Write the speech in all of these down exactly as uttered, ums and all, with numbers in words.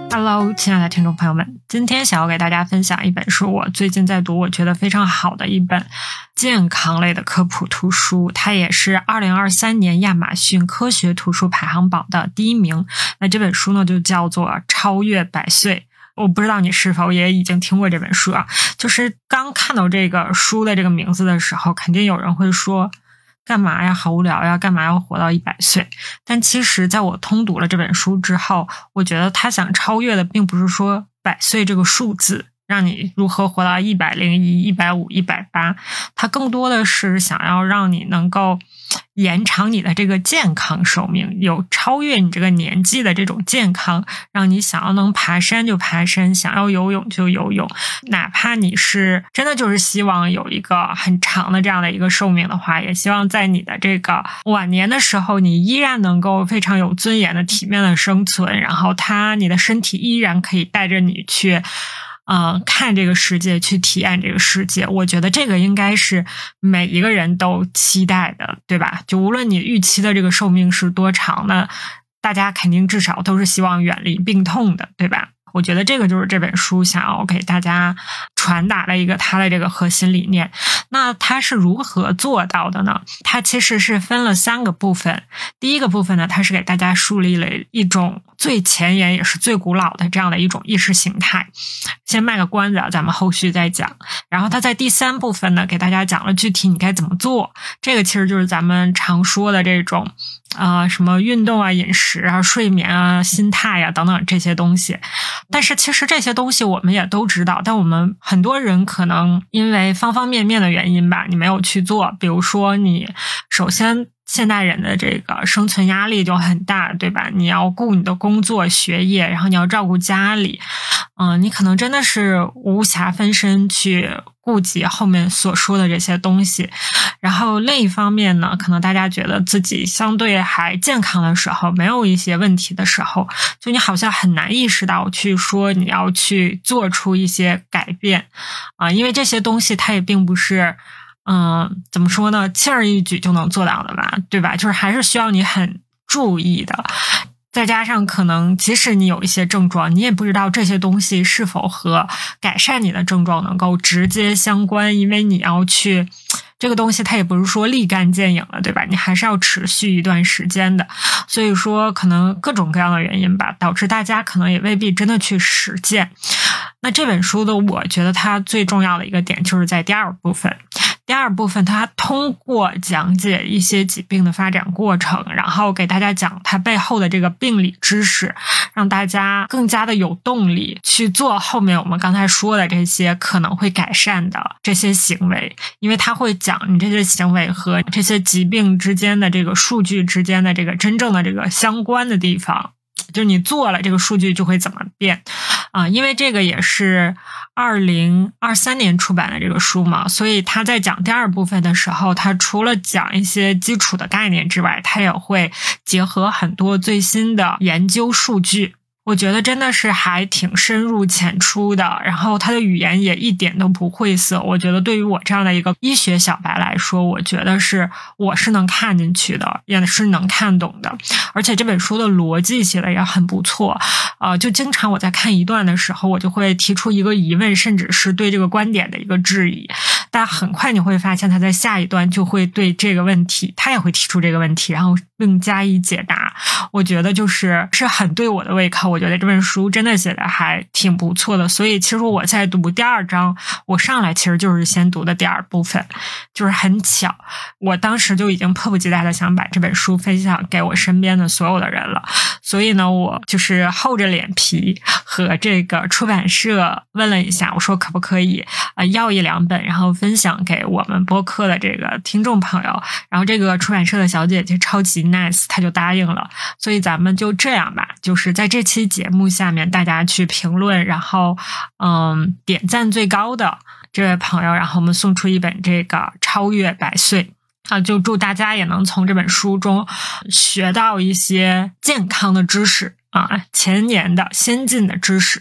Hello， 亲爱的听众朋友们，今天想要给大家分享一本书，我最近在读，我觉得非常好的一本健康类的科普图书，它也是二零二三年亚马逊科学图书排行榜的第一名。那这本书呢，就叫做《超越百岁》。我不知道你是否也已经听过这本书啊？就是刚看到这个书的这个名字的时候，肯定有人会说，干嘛呀，好无聊呀，干嘛要活到一百岁？但其实在我通读了这本书之后，我觉得他想超越的并不是说百岁这个数字，让你如何活到一百零一、一百五、一百八，他更多的是想要让你能够延长你的这个健康寿命，有超越你这个年纪的这种健康，让你想要能爬山就爬山，想要游泳就游泳，哪怕你是真的就是希望有一个很长的这样的一个寿命的话，也希望在你的这个晚年的时候，你依然能够非常有尊严的体面的生存，然后他你的身体依然可以带着你去呃，看这个世界，去体验这个世界，我觉得这个应该是每一个人都期待的，对吧？就无论你预期的这个寿命是多长呢，大家肯定至少都是希望远离病痛的，对吧？我觉得这个就是这本书想要给大家传达的一个它的这个核心理念。那它是如何做到的呢？它其实是分了三个部分。第一个部分呢，它是给大家树立了一种最前沿也是最古老的这样的一种意识形态。先卖个关子啊，咱们后续再讲。然后它在第三部分呢，给大家讲了具体你该怎么做。这个其实就是咱们常说的这种呃，什么运动啊、饮食啊、睡眠啊、心态啊等等这些东西。但是其实这些东西我们也都知道，但我们很多人可能因为方方面面的原因吧，你没有去做。比如说你首先现代人的这个生存压力就很大，对吧？你要顾你的工作、学业，然后你要照顾家里，嗯、呃，你可能真的是无暇分身去顾及后面所说的这些东西。然后另一方面呢，可能大家觉得自己相对还健康的时候，没有一些问题的时候，就你好像很难意识到去说你要去做出一些改变啊、呃，因为这些东西它也并不是嗯，怎么说呢？轻而易举就能做到的吧，对吧？就是还是需要你很注意的。再加上可能即使你有一些症状，你也不知道这些东西是否和改善你的症状能够直接相关，因为你要去这个东西它也不是说立竿见影了，对吧？你还是要持续一段时间的。所以说可能各种各样的原因吧，导致大家可能也未必真的去实践。那这本书的我觉得它最重要的一个点就是在第二部分。第二部分它通过讲解一些疾病的发展过程，然后给大家讲它背后的这个病理知识，让大家更加的有动力去做后面我们刚才说的这些可能会改善的这些行为。因为它会讲你这些行为和这些疾病之间的这个数据之间的这个真正的这个相关的地方，就是你做了这个数据就会怎么变啊、呃？因为这个也是二零二三年出版的这个书嘛，所以他在讲第二部分的时候，他除了讲一些基础的概念之外，他也会结合很多最新的研究数据。我觉得真的是还挺深入浅出的，然后他的语言也一点都不晦涩。我觉得对于我这样的一个医学小白来说，我觉得是我是能看进去的，也是能看懂的。而且这本书的逻辑写的也很不错，呃，就经常我在看一段的时候，我就会提出一个疑问，甚至是对这个观点的一个质疑。但很快你会发现他在下一段就会对这个问题，他也会提出这个问题，然后并加以解答。我觉得就是是很对我的胃口，我觉得这本书真的写的还挺不错的。所以其实我在读第二章，我上来其实就是先读的第二部分，就是很巧，我当时就已经迫不及待的想把这本书分享给我身边的所有的人了。所以呢，我就是厚着脸皮和这个出版社问了一下，我说可不可以呃要一两本，然后分享给我们播客的这个听众朋友。然后这个出版社的小姐姐超级 nice， 她就答应了。所以咱们就这样吧，就是在这期节目下面大家去评论，然后嗯点赞最高的这位朋友，然后我们送出一本这个超越百岁啊，就祝大家也能从这本书中学到一些健康的知识啊，前沿的先进的知识。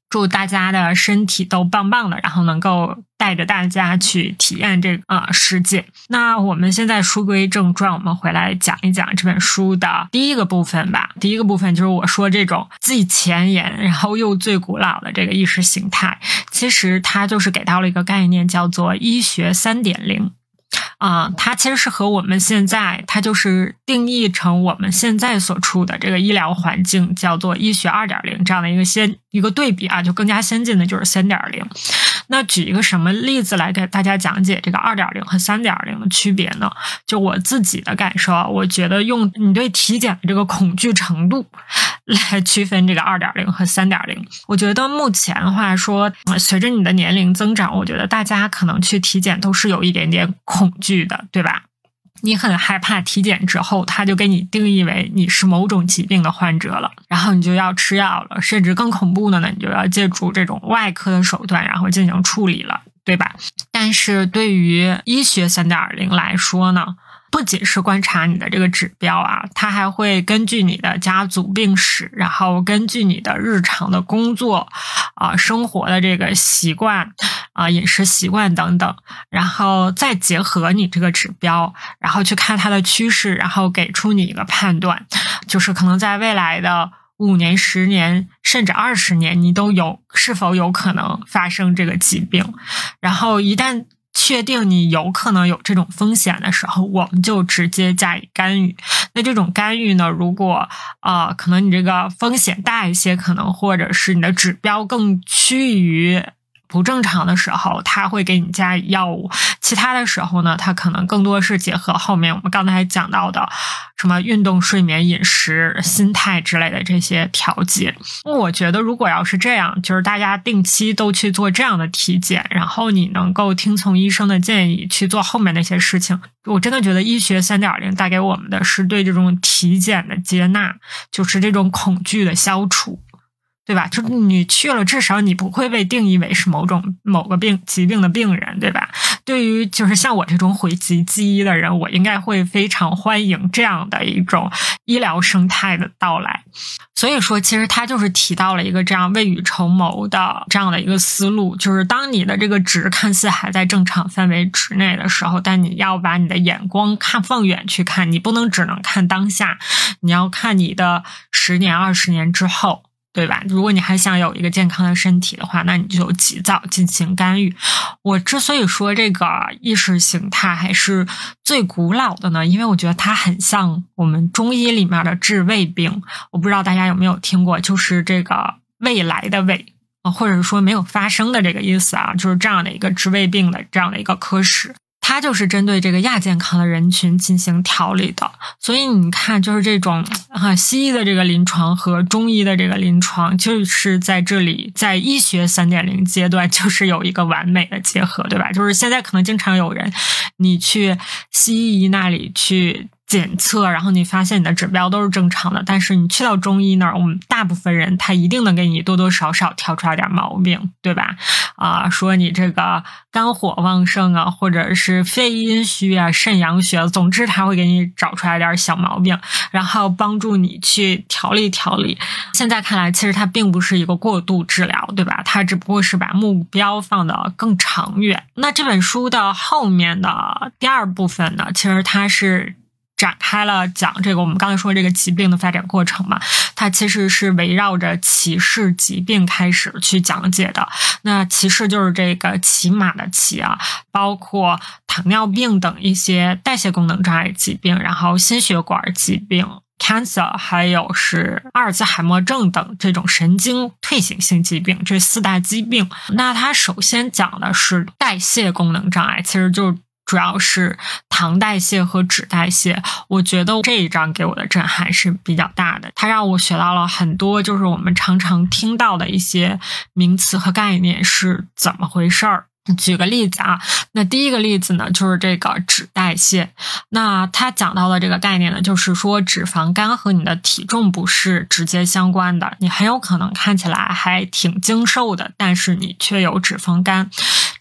祝大家的身体都棒棒的，然后能够带着大家去体验这个呃世界。那我们现在书归正传，我们回来讲一讲这本书的第一个部分吧。第一个部分就是我说这种既前沿然后又最古老的这个意识形态，其实它就是给到了一个概念叫做医学 三点零。啊、呃，它其实是和我们现在，它就是定义成我们现在所处的这个医疗环境叫做医学 二点零 这样的一个先一个对比啊，就更加先进的就是 三点零。那举一个什么例子来给大家讲解这个 二点零 和 三点零 的区别呢？就我自己的感受，我觉得用你对体检的这个恐惧程度来区分这个 二点零 和 三点零。我觉得目前的话说，随着你的年龄增长，我觉得大家可能去体检都是有一点点恐惧的，对吧？你很害怕体检之后他就给你定义为你是某种疾病的患者了，然后你就要吃药了，甚至更恐怖的呢，你就要借助这种外科的手段然后进行处理了，对吧？但是对于医学 三点零 来说呢，不仅是观察你的这个指标啊，它还会根据你的家族病史，然后根据你的日常的工作啊、呃、生活的这个习惯啊、呃、饮食习惯等等，然后再结合你这个指标，然后去看它的趋势，然后给出你一个判断，就是可能在未来的五年、十年甚至二十年，你都有是否有可能发生这个疾病，然后一旦确定你有可能有这种风险的时候，我们就直接加以干预。那这种干预呢，如果呃可能你这个风险大一些，可能或者是你的指标更趋于不正常的时候，他会给你加以药物。其他的时候呢，他可能更多是结合后面我们刚才讲到的什么运动、睡眠、饮食、心态之类的这些调节。我觉得如果要是这样，就是大家定期都去做这样的体检，然后你能够听从医生的建议去做后面那些事情，我真的觉得医学 三点零 带给我们的是对这种体检的接纳，就是这种恐惧的消除，对吧？就是你去了，至少你不会被定义为是某种某个病疾病的病人，对吧？对于就是像我这种讳疾忌医的人，我应该会非常欢迎这样的一种医疗生态的到来。所以说，其实他就是提到了一个这样未雨绸缪的这样的一个思路，就是当你的这个值看似还在正常范围之内的时候，但你要把你的眼光看放远去看，你不能只能看当下，你要看你的十年、二十年之后。对吧？如果你还想有一个健康的身体的话，那你就及早进行干预。我之所以说这个意识形态还是最古老的呢，因为我觉得它很像我们中医里面的治未病。我不知道大家有没有听过，就是这个未来的未，或者说没有发生的这个意思啊，就是这样的一个治未病的这样的一个科室。它就是针对这个亚健康的人群进行调理的，所以你看，就是这种啊西医的这个临床和中医的这个临床，就是在这里，在医学 三点零 阶段，就是有一个完美的结合，对吧？就是现在可能经常有人，你去西医那里去检测，然后你发现你的指标都是正常的，但是你去到中医那儿，我们大部分人他一定能给你多多少少挑出来点毛病，对吧？啊、呃，说你这个肝火旺盛啊，或者是肺阴虚啊、肾阳虚，总之他会给你找出来点小毛病，然后帮助你去调理调理。现在看来，其实它并不是一个过度治疗，对吧？它只不过是把目标放得更长远。那这本书的后面的第二部分呢，其实它是展开了讲这个我们刚才说这个疾病的发展过程嘛，它其实是围绕着骑士疾病开始去讲解的。那骑士就是这个骑马的骑啊，包括糖尿病等一些代谢功能障碍疾病，然后心血管疾病 cancer， 还有是阿尔兹海默症等这种神经退行性疾病，这四大疾病。那它首先讲的是代谢功能障碍，其实就主要是糖代谢和脂代谢。我觉得这一章给我的震撼是比较大的，它让我学到了很多就是我们常常听到的一些名词和概念是怎么回事儿。举个例子啊，那第一个例子呢，就是这个脂代谢。那他讲到的这个概念呢，就是说脂肪肝和你的体重不是直接相关的，你很有可能看起来还挺精瘦的，但是你却有脂肪肝。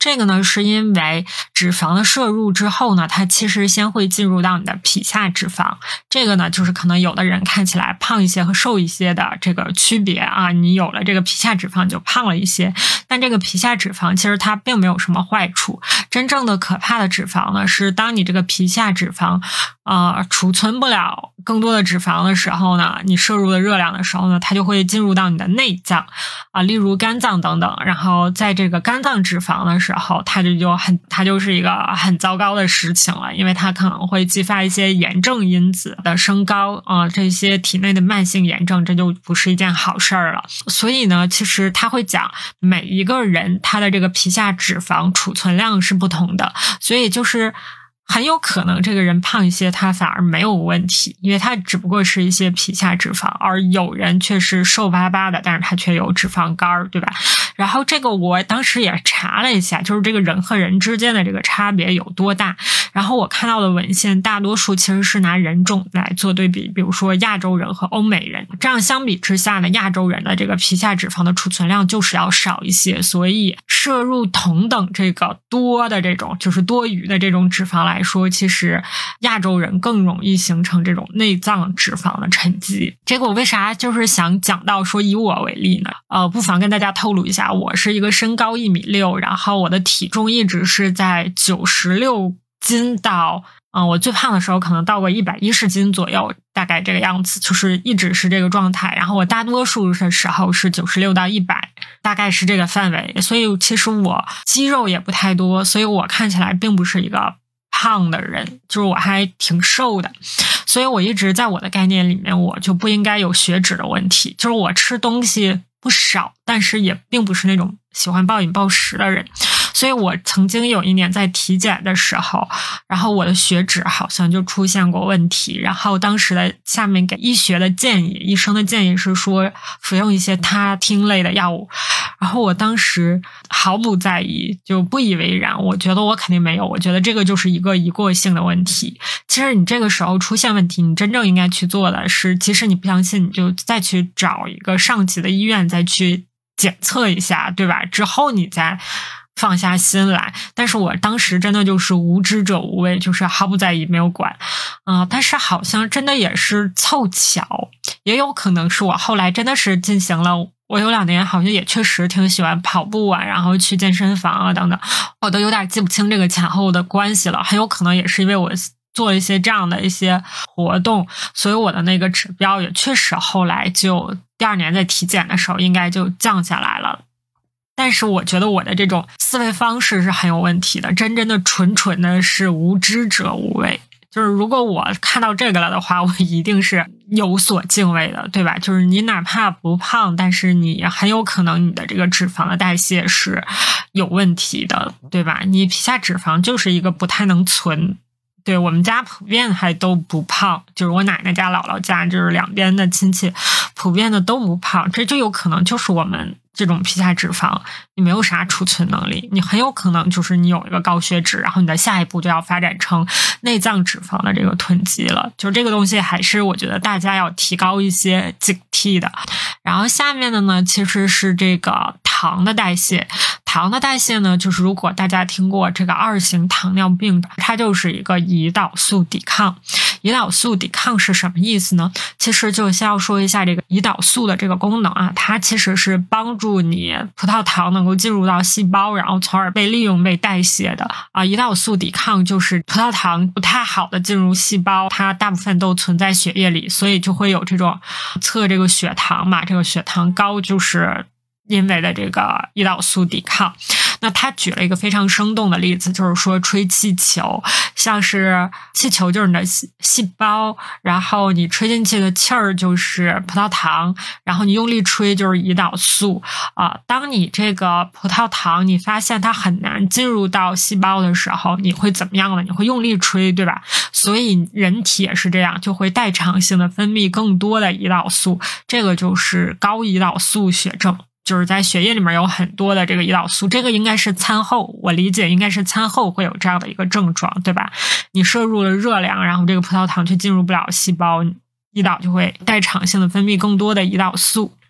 这个呢是因为脂肪的摄入之后呢，它其实先会进入到你的皮下脂肪。这个呢就是可能有的人看起来胖一些和瘦一些的这个区别啊，你有了这个皮下脂肪就胖了一些，但这个皮下脂肪其实它并没有什么坏处。真正的可怕的脂肪呢，是当你这个皮下脂肪呃储存不了更多的脂肪的时候呢，你摄入的热量的时候呢，它就会进入到你的内脏啊，例如肝脏等等。然后在这个肝脏脂肪的时候，它就就很它就是一个很糟糕的事情了，因为它可能会激发一些炎症因子的升高啊、呃，这些体内的慢性炎症，这就不是一件好事儿了。所以呢，其实他会讲每一个人他的这个皮下脂肪储存量是不同的，所以就是很有可能这个人胖一些他反而没有问题，因为他只不过是一些皮下脂肪，而有人却是瘦巴巴的，但是他却有脂肪肝，对吧？然后这个我当时也查了一下，就是这个人和人之间的这个差别有多大。然后我看到的文献大多数其实是拿人种来做对比，比如说亚洲人和欧美人，这样相比之下呢，亚洲人的这个皮下脂肪的储存量就是要少一些，所以摄入同等这个多的这种就是多余的这种脂肪来说，其实亚洲人更容易形成这种内脏脂肪的沉积。这个我为啥就是想讲到说以我为例呢？呃，不妨跟大家透露一下，我是一个身高一米六，然后我的体重一直是在九十六斤到嗯、呃，我最胖的时候可能到过一百一十斤左右，大概这个样子，就是一直是这个状态。然后我大多数的时候是九十六到一百，大概是这个范围。所以其实我肌肉也不太多，所以我看起来并不是一个胖的人，就是我还挺瘦的。所以我一直在我的概念里面，我就不应该有血脂的问题，就是我吃东西不少，但是也并不是那种喜欢暴饮暴食的人。所以我曾经有一年在体检的时候，然后我的血脂好像就出现过问题，然后当时的下面给医学的建议，医生的建议是说服用一些他汀类的药物，然后我当时毫不在意，就不以为然，我觉得我肯定没有，我觉得这个就是一个一过性的问题。其实你这个时候出现问题，你真正应该去做的是，即使你不相信，你就再去找一个上级的医院再去检测一下，对吧？之后你再放下心来。但是我当时真的就是无知者无畏，就是毫不在意，没有管啊、呃。但是好像真的也是凑巧，也有可能是我后来真的是进行了，我有两年好像也确实挺喜欢跑步啊，然后去健身房啊等等，我都有点记不清这个前后的关系了。很有可能也是因为我做了一些这样的一些活动，所以我的那个指标也确实后来就第二年在体检的时候应该就降下来了。但是我觉得我的这种思维方式是很有问题的，真正的纯纯的是无知者无畏。就是如果我看到这个了的话，我一定是有所敬畏的，对吧？就是你哪怕不胖，但是你很有可能你的这个脂肪的代谢是有问题的，对吧？你皮下脂肪就是一个不太能存。对，我们家普遍还都不胖，就是我奶奶家姥姥家，就是两边的亲戚普遍的都不胖，这就有可能就是我们这种皮下脂肪你没有啥储存能力，你很有可能就是你有一个高血脂，然后你的下一步就要发展成内脏脂肪的这个囤积了。就是这个东西还是我觉得大家要提高一些警惕的。然后下面的呢其实是这个糖的代谢。糖的代谢呢，就是如果大家听过这个二型糖尿病，它就是一个胰岛素抵抗。胰岛素抵抗是什么意思呢？其实就先要说一下这个胰岛素的这个功能啊，它其实是帮助你葡萄糖能够进入到细胞，然后从而被利用被代谢的啊。胰岛素抵抗就是葡萄糖不太好的进入细胞，它大部分都存在血液里，所以就会有这种测这个血糖嘛，这个血糖高就是因为的这个胰岛素抵抗。那他举了一个非常生动的例子，就是说吹气球，像是气球就是你的细胞，然后你吹进去的气儿就是葡萄糖，然后你用力吹就是胰岛素啊、呃。当你这个葡萄糖你发现它很难进入到细胞的时候，你会怎么样呢？你会用力吹，对吧？所以人体也是这样，就会代偿性的分泌更多的胰岛素，这个就是高胰岛素血症。就是在血液里面有很多的这个胰岛素，这个应该是餐后，我理解应该是餐后会有这样的一个症状，对吧？你摄入了热量，然后这个葡萄糖却进入不了细胞，胰岛就会代偿性的分泌更多的胰岛素。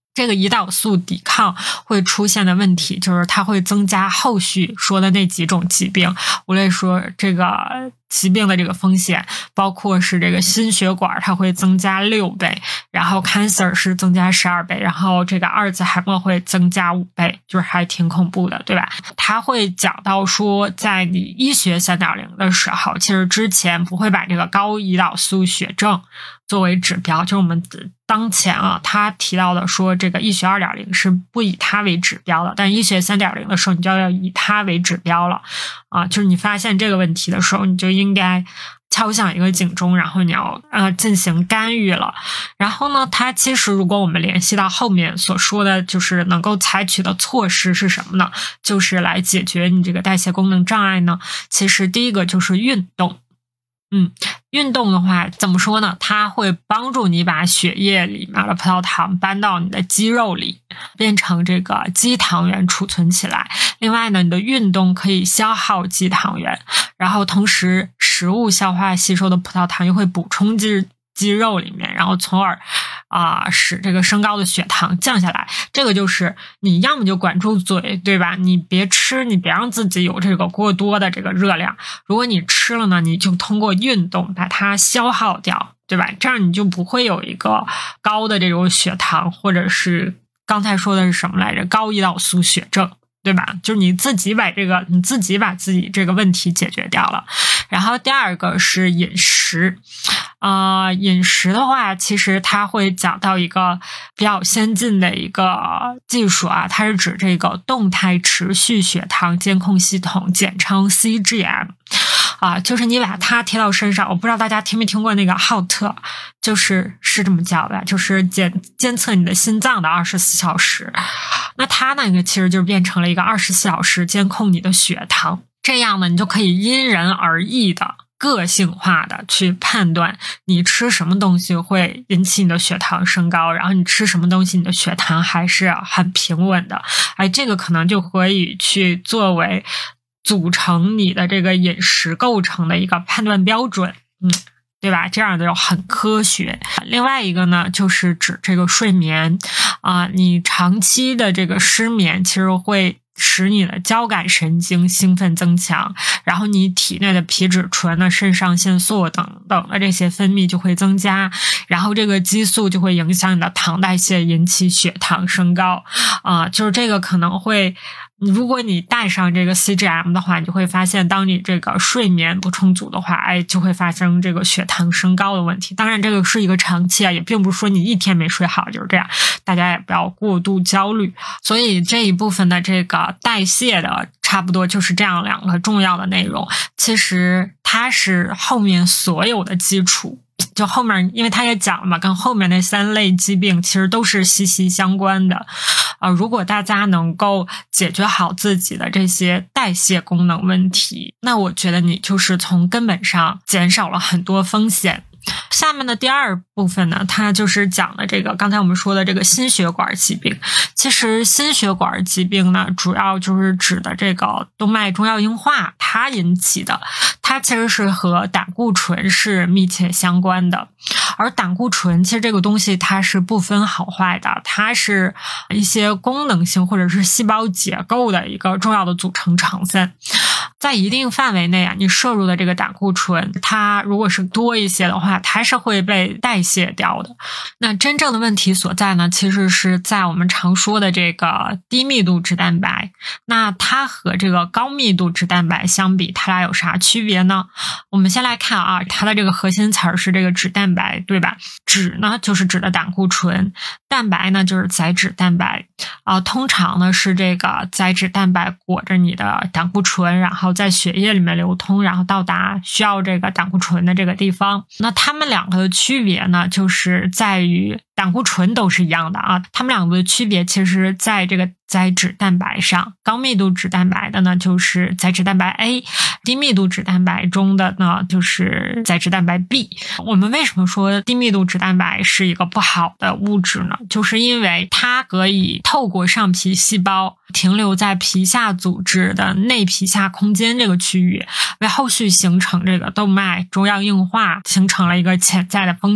这个胰岛素抵抗会出现的问题，就是它会增加后续说的那几种疾病，无论说这个疾病的这个风险，包括是这个心血管它会增加六倍，然后 cancer 是增加十二倍，然后这个阿尔兹海默会增加五倍，就是还挺恐怖的，对吧？他会讲到说，在你医学 三点零 的时候，其实之前不会把这个高胰岛素血症作为指标，就是我们当前啊，他提到的说这个医学 二点零 是不以它为指标的，但医学 三点零 的时候你就要以它为指标了啊，就是你发现这个问题的时候，你就应该敲响一个警钟，然后你要呃进行干预了。然后呢，它其实如果我们联系到后面所说的，就是能够采取的措施是什么呢？就是来解决你这个代谢功能障碍呢，其实第一个就是运动。嗯，运动的话怎么说呢？它会帮助你把血液里面的葡萄糖搬到你的肌肉里，变成这个肌糖原储存起来。另外呢，你的运动可以消耗肌糖原，然后同时食物消化吸收的葡萄糖又会补充肌肌肉里面，然后从而啊、呃、使这个升高的血糖降下来。这个就是你要么就管住嘴，对吧？你别吃，你别让自己有这个过多的这个热量。如果你吃了呢，你就通过运动把它消耗掉，对吧？这样你就不会有一个高的这种血糖，或者是刚才说的是什么来着？高胰岛素血症。对吧？就是你自己把这个你自己把自己这个问题解决掉了。然后第二个是饮食，呃，饮食的话，其实它会讲到一个比较先进的一个技术啊，它是指这个动态持续血糖监控系统，简称 C G M。啊，就是你把它贴到身上，我不知道大家听没听过那个浩特，就是是这么叫的，就是监监测你的心脏的二十四小时。那它那个其实就变成了一个二十四小时监控你的血糖，这样呢，你就可以因人而异的、个性化的去判断你吃什么东西会引起你的血糖升高，然后你吃什么东西你的血糖还是很平稳的。哎，这个可能就可以去作为组成你的这个饮食构成的一个判断标准，嗯，对吧？这样的就很科学。另外一个呢，就是指这个睡眠啊、呃，你长期的这个失眠，其实会使你的交感神经兴奋增强，然后你体内的皮质醇呢、肾上腺素等等的这些分泌就会增加，然后这个激素就会影响你的糖代谢，引起血糖升高啊、呃，就是这个可能会。如果你带上这个 C G M 的话，你就会发现，当你这个睡眠不充足的话，哎，就会发生这个血糖升高的问题。当然，这个是一个长期啊，也并不是说你一天没睡好就是这样，大家也不要过度焦虑。所以这一部分的这个代谢的，差不多就是这样两个重要的内容。其实它是后面所有的基础。就后面，因为他也讲了嘛，跟后面那三类疾病其实都是息息相关的。呃，如果大家能够解决好自己的这些代谢功能问题，那我觉得你就是从根本上减少了很多风险。下面的第二部分呢，它就是讲的这个刚才我们说的这个心血管疾病。其实心血管疾病呢，主要就是指的这个动脉粥样硬化它引起的，它其实是和胆固醇是密切相关的。而胆固醇其实这个东西它是不分好坏的，它是一些功能性或者是细胞结构的一个重要的组成成分。在一定范围内啊，你摄入的这个胆固醇，它如果是多一些的话，它是会被代谢掉的。那真正的问题所在呢，其实是在我们常说的这个低密度脂蛋白。那它和这个高密度脂蛋白相比，它俩有啥区别呢？我们先来看啊，它的这个核心词儿是这个脂蛋白，对吧？脂呢就是指的胆固醇，蛋白呢就是载脂蛋白啊、呃，通常呢是这个载脂蛋白裹着你的胆固醇，然后在血液里面流通，然后到达需要这个胆固醇的这个地方。那它们两个的区别呢，就是在于胆固醇都是一样的啊，它们两个的区别其实在这个载脂蛋白上。高密度脂蛋白的呢就是载脂蛋白 A， 低密度脂蛋白中的呢就是载脂蛋白 B。 我们为什么说低密度脂蛋白是一个不好的物质呢？就是因为它可以透过上皮细胞停留在皮下组织的内皮下空间这个区域，为后续形成这个动脉粥样硬化形成了一个潜在的风险。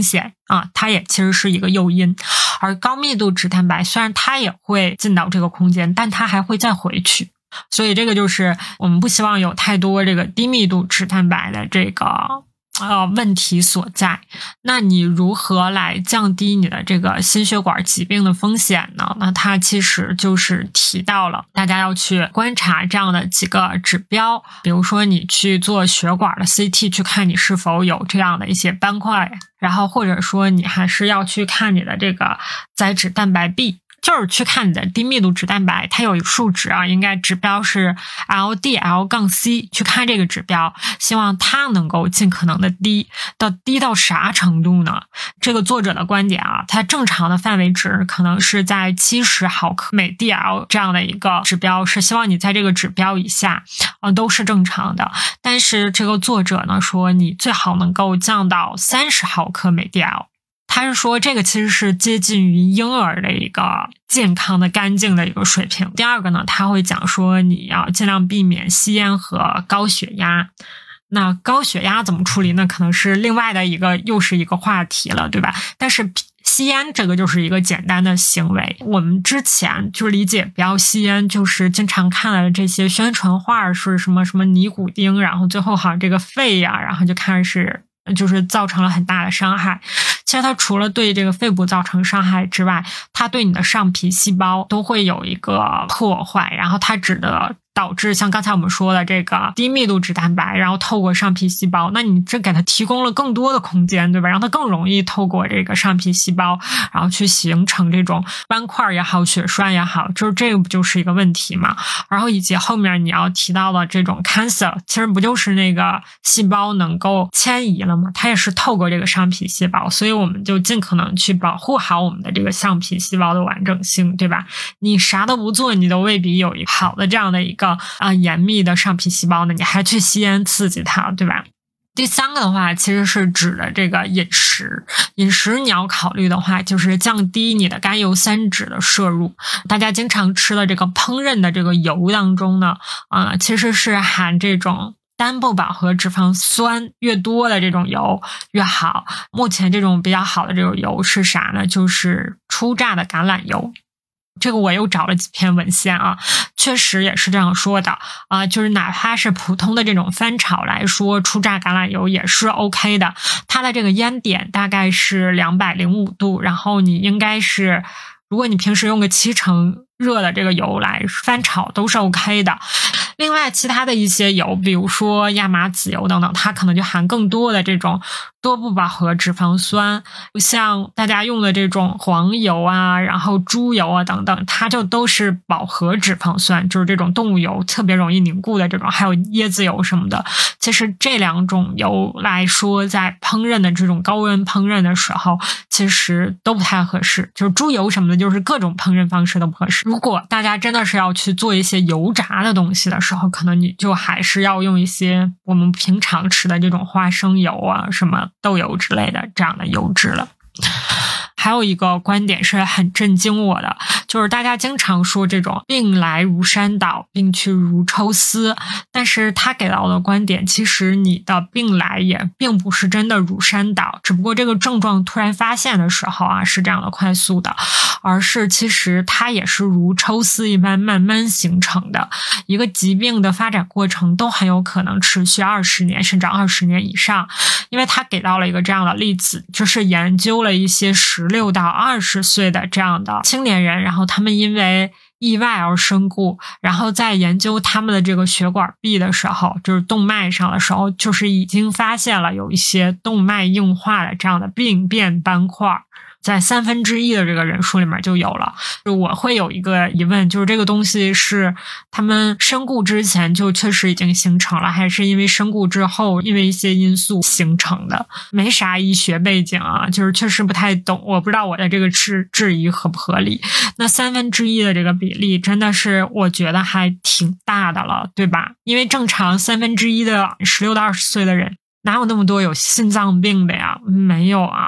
啊，它也其实是一个诱因。而高密度脂蛋白虽然它也会进到这个空间，但它还会再回去。所以这个就是我们不希望有太多这个低密度脂蛋白的这个呃问题所在。那你如何来降低你的这个心血管疾病的风险呢？那它其实就是提到了大家要去观察这样的几个指标，比如说你去做血管的 C T 去看你是否有这样的一些斑块，然后或者说你还是要去看你的这个载脂蛋白 B，就是去看你的低密度脂蛋白，它有一个数值啊，应该指标是 L D L C， 去看这个指标，希望它能够尽可能的低，到低到啥程度呢？这个作者的观点啊，它正常的范围值可能是在七十毫克每 D L 这样的一个指标，是希望你在这个指标以下啊、呃、都是正常的。但是这个作者呢说，你最好能够降到三十毫克每 D L。他是说这个其实是接近于婴儿的一个健康的干净的一个水平。第二个呢，他会讲说你要尽量避免吸烟和高血压。那高血压怎么处理呢？可能是另外的一个又是一个话题了，对吧？但是吸烟这个就是一个简单的行为。我们之前就理解不要吸烟，就是经常看了这些宣传画是什么什么尼古丁，然后最后好像这个肺呀、啊，然后就看是就是造成了很大的伤害。其实它除了对这个肺部造成伤害之外，它对你的上皮细胞都会有一个破坏，然后它指的导致像刚才我们说的这个低密度脂蛋白，然后透过上皮细胞，那你这给它提供了更多的空间，对吧？让它更容易透过这个上皮细胞，然后去形成这种斑块也好，血栓也好，就是这个不就是一个问题嘛？然后以及后面你要提到的这种 cancer， 其实不就是那个细胞能够迁移了吗？它也是透过这个上皮细胞，所以我们就尽可能去保护好我们的这个上皮细胞的完整性，对吧？你啥都不做，你都未必有一个好的这样的一个啊严密的上皮细胞呢，你还去吸烟刺激它，对吧？第三个的话其实是指的这个饮食。饮食你要考虑的话，就是降低你的甘油三酯的摄入。大家经常吃的这个烹饪的这个油当中呢，啊、呃，其实是含这种单不饱和脂肪酸越多的这种油越好。目前这种比较好的这种油是啥呢？就是初榨的橄榄油。这个我又找了几篇文献啊，确实也是这样说的啊、呃，就是哪怕是普通的这种翻炒来说，初榨橄榄油也是 OK 的。它的这个烟点大概是两百零五度，然后你应该是，如果你平时用个七成热的这个油来翻炒都是 OK 的。另外其他的一些油，比如说亚麻籽油等等，它可能就含更多的这种多不饱和脂肪酸，像大家用的这种黄油啊，然后猪油啊等等，它就都是饱和脂肪酸，就是这种动物油特别容易凝固的这种，还有椰子油什么的。其实这两种油来说，在烹饪的这种高温烹饪的时候，其实都不太合适，就是猪油什么的，就是各种烹饪方式都不合适。如果大家真的是要去做一些油炸的东西的时候，可能你就还是要用一些我们平常吃的这种花生油啊，什么豆油之类的这样的油脂了。还有一个观点是很震惊我的，就是大家经常说这种病来如山倒，病去如抽丝，但是他给到的观点，其实你的病来也并不是真的如山倒，只不过这个症状突然发现的时候啊是这样的快速的，而是其实它也是如抽丝一般慢慢形成的。一个疾病的发展过程都很有可能持续二十年甚至二十年以上，因为他给到了一个这样的例子，就是研究了一些十六到二十岁的这样的青年人，然后他们因为意外而身故，然后在研究他们的这个血管壁的时候，就是动脉上的时候，就是已经发现了有一些动脉硬化的这样的病变斑块，在三分之一的这个人数里面就有了。我会有一个疑问，就是这个东西是他们身故之前就确实已经形成了，还是因为身故之后因为一些因素形成的？没啥医学背景啊，就是确实不太懂，我不知道我的这个质质疑合不合理。那三分之一的这个比例真的是我觉得还挺大的了，对吧？因为正常三分之一的十六到二十岁的人哪有那么多有心脏病的呀？没有啊。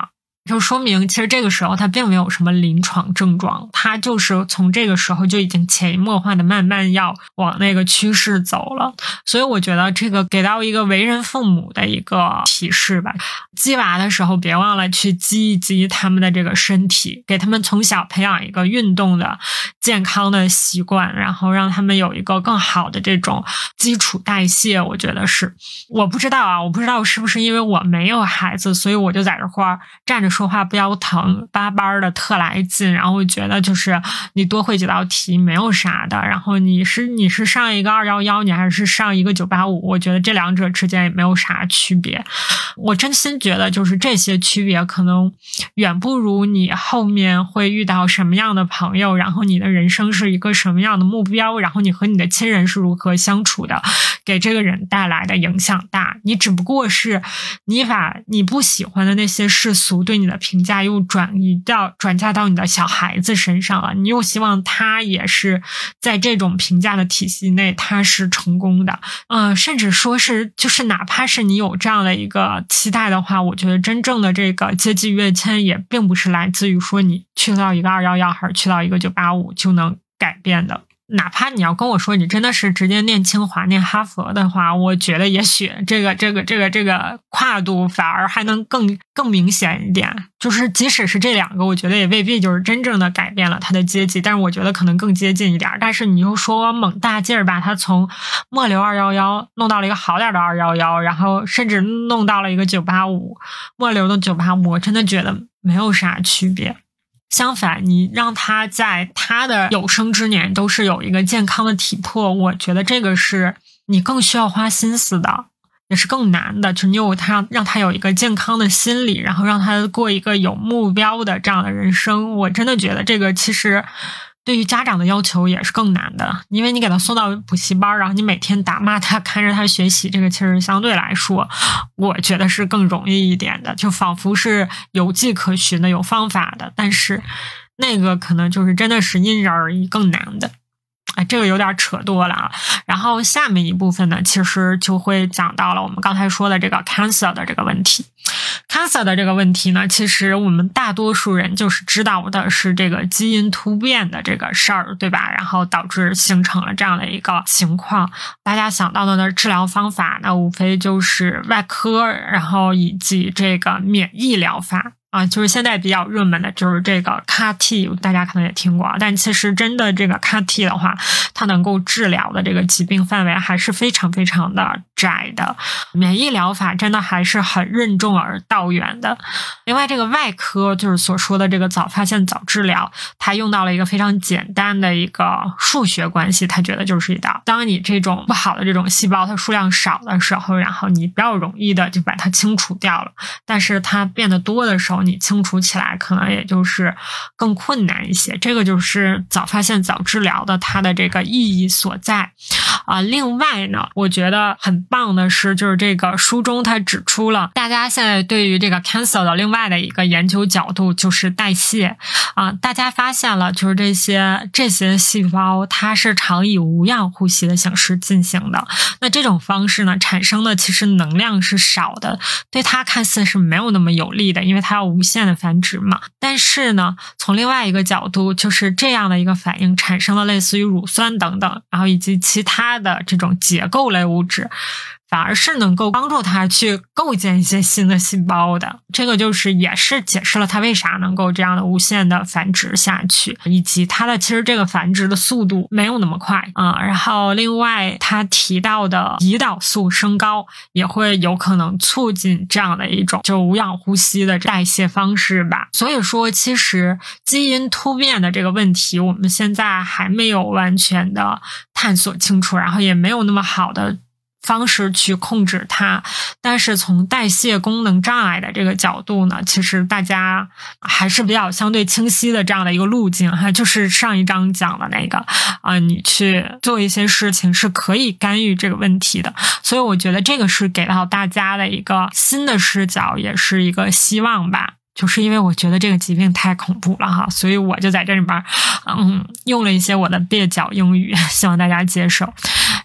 就说明其实这个时候他并没有什么临床症状，他就是从这个时候就已经潜移默化的慢慢要往那个趋势走了。所以我觉得这个给到一个为人父母的一个提示吧，鸡娃的时候别忘了去激一激他们的这个身体，给他们从小培养一个运动的健康的习惯，然后让他们有一个更好的这种基础代谢。我觉得是，我不知道啊，我不知道是不是因为我没有孩子，所以我就在这块站着说话不腰疼，巴巴的特来劲，然后我觉得就是你多会几道题没有啥的，然后你是你是上一个二一一，你还是上一个九八五，我觉得这两者之间也没有啥区别。我真心觉得就是这些区别可能远不如你后面会遇到什么样的朋友，然后你的人生是一个什么样的目标，然后你和你的亲人是如何相处的，给这个人带来的影响大。你只不过是你把你不喜欢的那些世俗对你的评价又转移到转嫁到你的小孩子身上了，你又希望他也是在这种评价的体系内他是成功的。呃，甚至说是就是哪怕是你有这样的一个期待的话，我觉得真正的这个阶级跃迁也并不是来自于说你去到一个二一一还是去到一个九八五就能改变的。哪怕你要跟我说你真的是直接念清华念哈佛的话，我觉得也许这个这个这个这个跨度反而还能更更明显一点。就是即使是这两个，我觉得也未必就是真正的改变了他的阶级，但是我觉得可能更接近一点。但是你又说猛大劲儿把他从末流二一一弄到了一个好点的二一一，然后甚至弄到了一个九八五，末流的九八五，我真的觉得没有啥区别。相反，你让他在他的有生之年都是有一个健康的体魄，我觉得这个是你更需要花心思的，也是更难的。就你有他让他有一个健康的心理，然后让他过一个有目标的这样的人生，我真的觉得这个其实对于家长的要求也是更难的。因为你给他送到补习班，然后你每天打骂他看着他学习，这个其实相对来说我觉得是更容易一点的，就仿佛是有迹可循的有方法的，但是那个可能就是真的是因人而异更难的。哎，这个有点扯多了啊。然后下面一部分呢，其实就会讲到了我们刚才说的这个 cancer 的这个问题。cancer 的这个问题呢，其实我们大多数人就是知道的是这个基因突变的这个事儿，对吧？然后导致形成了这样的一个情况。大家想到的治疗方法呢，无非就是外科，然后以及这个免疫疗法。啊，就是现在比较热门的就是这个 C A R T， 大家可能也听过，但其实真的这个 C A R T 的话，它能够治疗的这个疾病范围还是非常非常的窄的。免疫疗法真的还是很任重而道远的。另外，这个外科就是所说的这个早发现早治疗，它用到了一个非常简单的一个数学关系，它觉得就是一道，当你这种不好的这种细胞它数量少的时候，然后你比较容易的就把它清除掉了，但是它变得多的时候，你清除起来可能也就是更困难一些。这个就是早发现早治疗的它的这个意义所在啊。另外呢，我觉得很棒的是，就是这个书中它指出了大家现在对于这个 cancer 的另外的一个研究角度，就是代谢啊。大家发现了，就是这些这些细胞它是常以无氧呼吸的形式进行的。那这种方式呢，产生的其实能量是少的，对它看似是没有那么有利的，因为它要无限的繁殖嘛。但是呢，从另外一个角度，就是这样的一个反应产生了类似于乳酸等等，然后以及其他的这种结构类物质，反而是能够帮助它去构建一些新的细胞的。这个就是也是解释了它为啥能够这样的无限的繁殖下去，以及它的其实这个繁殖的速度没有那么快啊、嗯。然后另外他提到的胰岛素升高也会有可能促进这样的一种就无氧呼吸的代谢方式吧。所以说其实基因突变的这个问题我们现在还没有完全的探索清楚，然后也没有那么好的方式去控制它。但是从代谢功能障碍的这个角度呢，其实大家还是比较相对清晰的这样的一个路径哈，就是上一章讲的那个啊、呃，你去做一些事情是可以干预这个问题的。所以我觉得这个是给到大家的一个新的视角，也是一个希望吧。就是因为我觉得这个疾病太恐怖了哈，所以我就在这里边嗯，用了一些我的蹩脚英语，希望大家接受。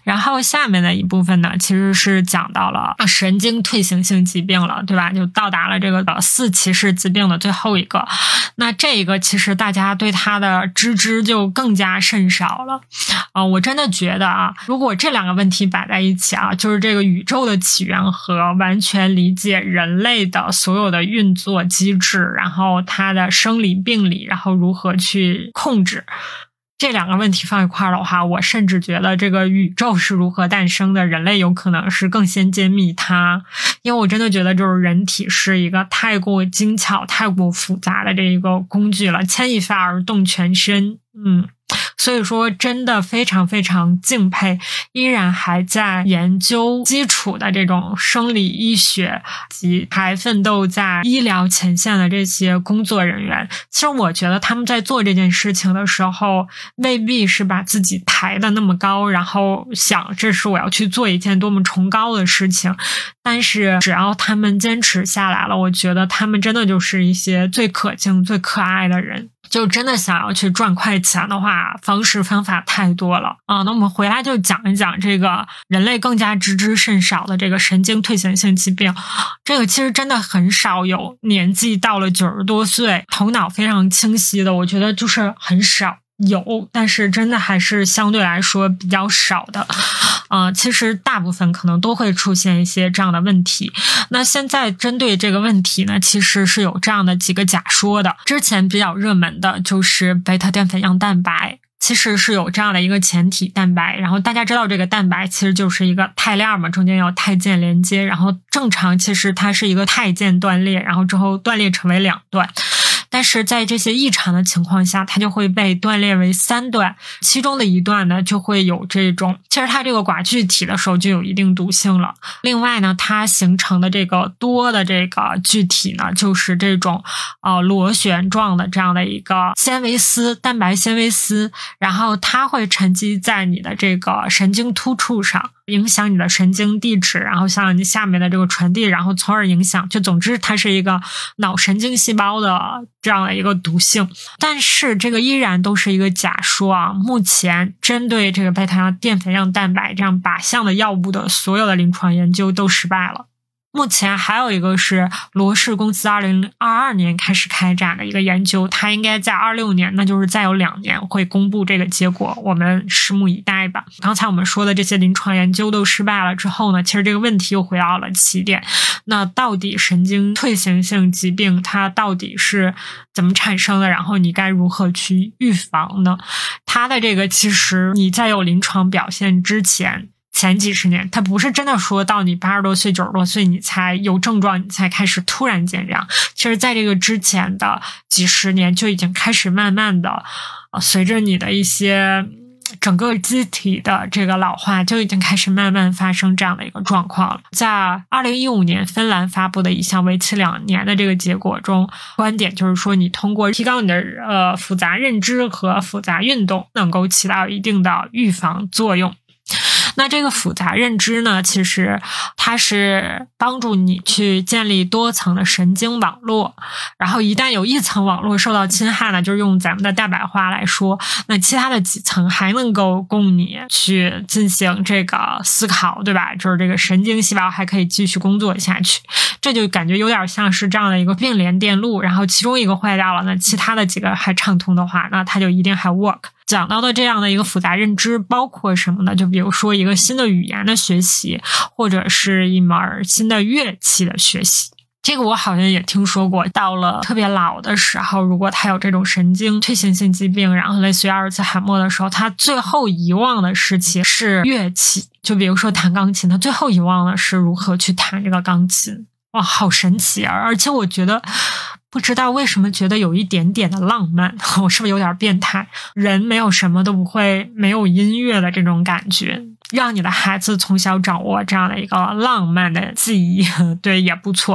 然后下面的一部分呢，其实是讲到了神经退行性疾病了，对吧？就到达了这个四骑士疾病的最后一个。那这个其实大家对它的知之就更加甚少了。呃，我真的觉得啊，如果这两个问题摆在一起啊，就是这个宇宙的起源和完全理解人类的所有的运作机制，然后它的生理病理，然后如何去控制，这两个问题放一块儿的话，我甚至觉得这个宇宙是如何诞生的，人类有可能是更先揭秘它。因为我真的觉得就是人体是一个太过精巧太过复杂的这一个工具了，牵一发而动全身。嗯，所以说真的非常非常敬佩依然还在研究基础的这种生理医学及还奋斗在医疗前线的这些工作人员。其实我觉得他们在做这件事情的时候未必是把自己抬得那么高，然后想这是我要去做一件多么崇高的事情，但是只要他们坚持下来了，我觉得他们真的就是一些最可敬最可爱的人。就真的想要去赚快钱的话，方式方法太多了啊。那我们回来就讲一讲这个人类更加知之甚少的这个神经退行性疾病。这个其实真的很少有年纪到了九十多岁头脑非常清晰的，我觉得就是很少有，但是真的还是相对来说比较少的。呃，其实大部分可能都会出现一些这样的问题。那现在针对这个问题呢，其实是有这样的几个假说的。之前比较热门的就是贝塔淀粉样蛋白，其实是有这样的一个前体蛋白，然后大家知道这个蛋白其实就是一个肽链嘛，中间有肽键连接，然后正常其实它是一个肽键断裂，然后之后断裂成为两段。但是在这些异常的情况下，它就会被断裂为三段，其中的一段呢就会有这种，其实它这个寡聚体的时候就有一定毒性了。另外呢，它形成的这个多的这个聚体呢，就是这种呃螺旋状的这样的一个纤维丝，蛋白纤维丝，然后它会沉积在你的这个神经突触上，影响你的神经递质，然后向你下面的这个传递，然后从而影响，就总之它是一个脑神经细胞的这样的一个毒性。但是这个依然都是一个假说啊，目前针对这个贝塔淀粉样蛋白这样靶向的药物的所有的临床研究都失败了。目前还有一个是罗氏公司二零二二年开始开展的一个研究，它应该在二六年，那就是再有两年会公布这个结果，我们拭目以待吧。刚才我们说的这些临床研究都失败了之后呢，其实这个问题又回到了起点。那到底神经退行性疾病它到底是怎么产生的，然后你该如何去预防呢？它的这个其实你在有临床表现之前前几十年，它不是真的说到你八十多岁九十多岁你才有症状，你才开始突然间这样。其实在这个之前的几十年就已经开始慢慢的、呃、随着你的一些整个机体的这个老化，就已经开始慢慢发生这样的一个状况了。在二零一五年芬兰发布的一项为期两年的这个结果中，观点就是说你通过提高你的呃复杂认知和复杂运动能够起到一定的预防作用。那这个复杂认知呢，其实它是帮助你去建立多层的神经网络，然后一旦有一层网络受到侵害呢，就是用咱们的大白话来说，那其他的几层还能够供你去进行这个思考，对吧？就是这个神经细胞还可以继续工作下去。这就感觉有点像是这样的一个并联电路，然后其中一个坏掉了，那其他的几个还畅通的话，那它就一定还 work。讲到的这样的一个复杂认知包括什么呢？就比如说一个新的语言的学习，或者是一门新的乐器的学习。这个我好像也听说过，到了特别老的时候，如果他有这种神经退行性疾病，然后类似于阿尔茨海默的时候，他最后遗忘的事情是乐器。就比如说弹钢琴，他最后遗忘的是如何去弹这个钢琴。哇，好神奇啊！而且我觉得不知道为什么觉得有一点点的浪漫，我是不是有点变态？人没有什么都不会没有音乐的这种感觉，让你的孩子从小掌握这样的一个浪漫的记忆，对，也不错。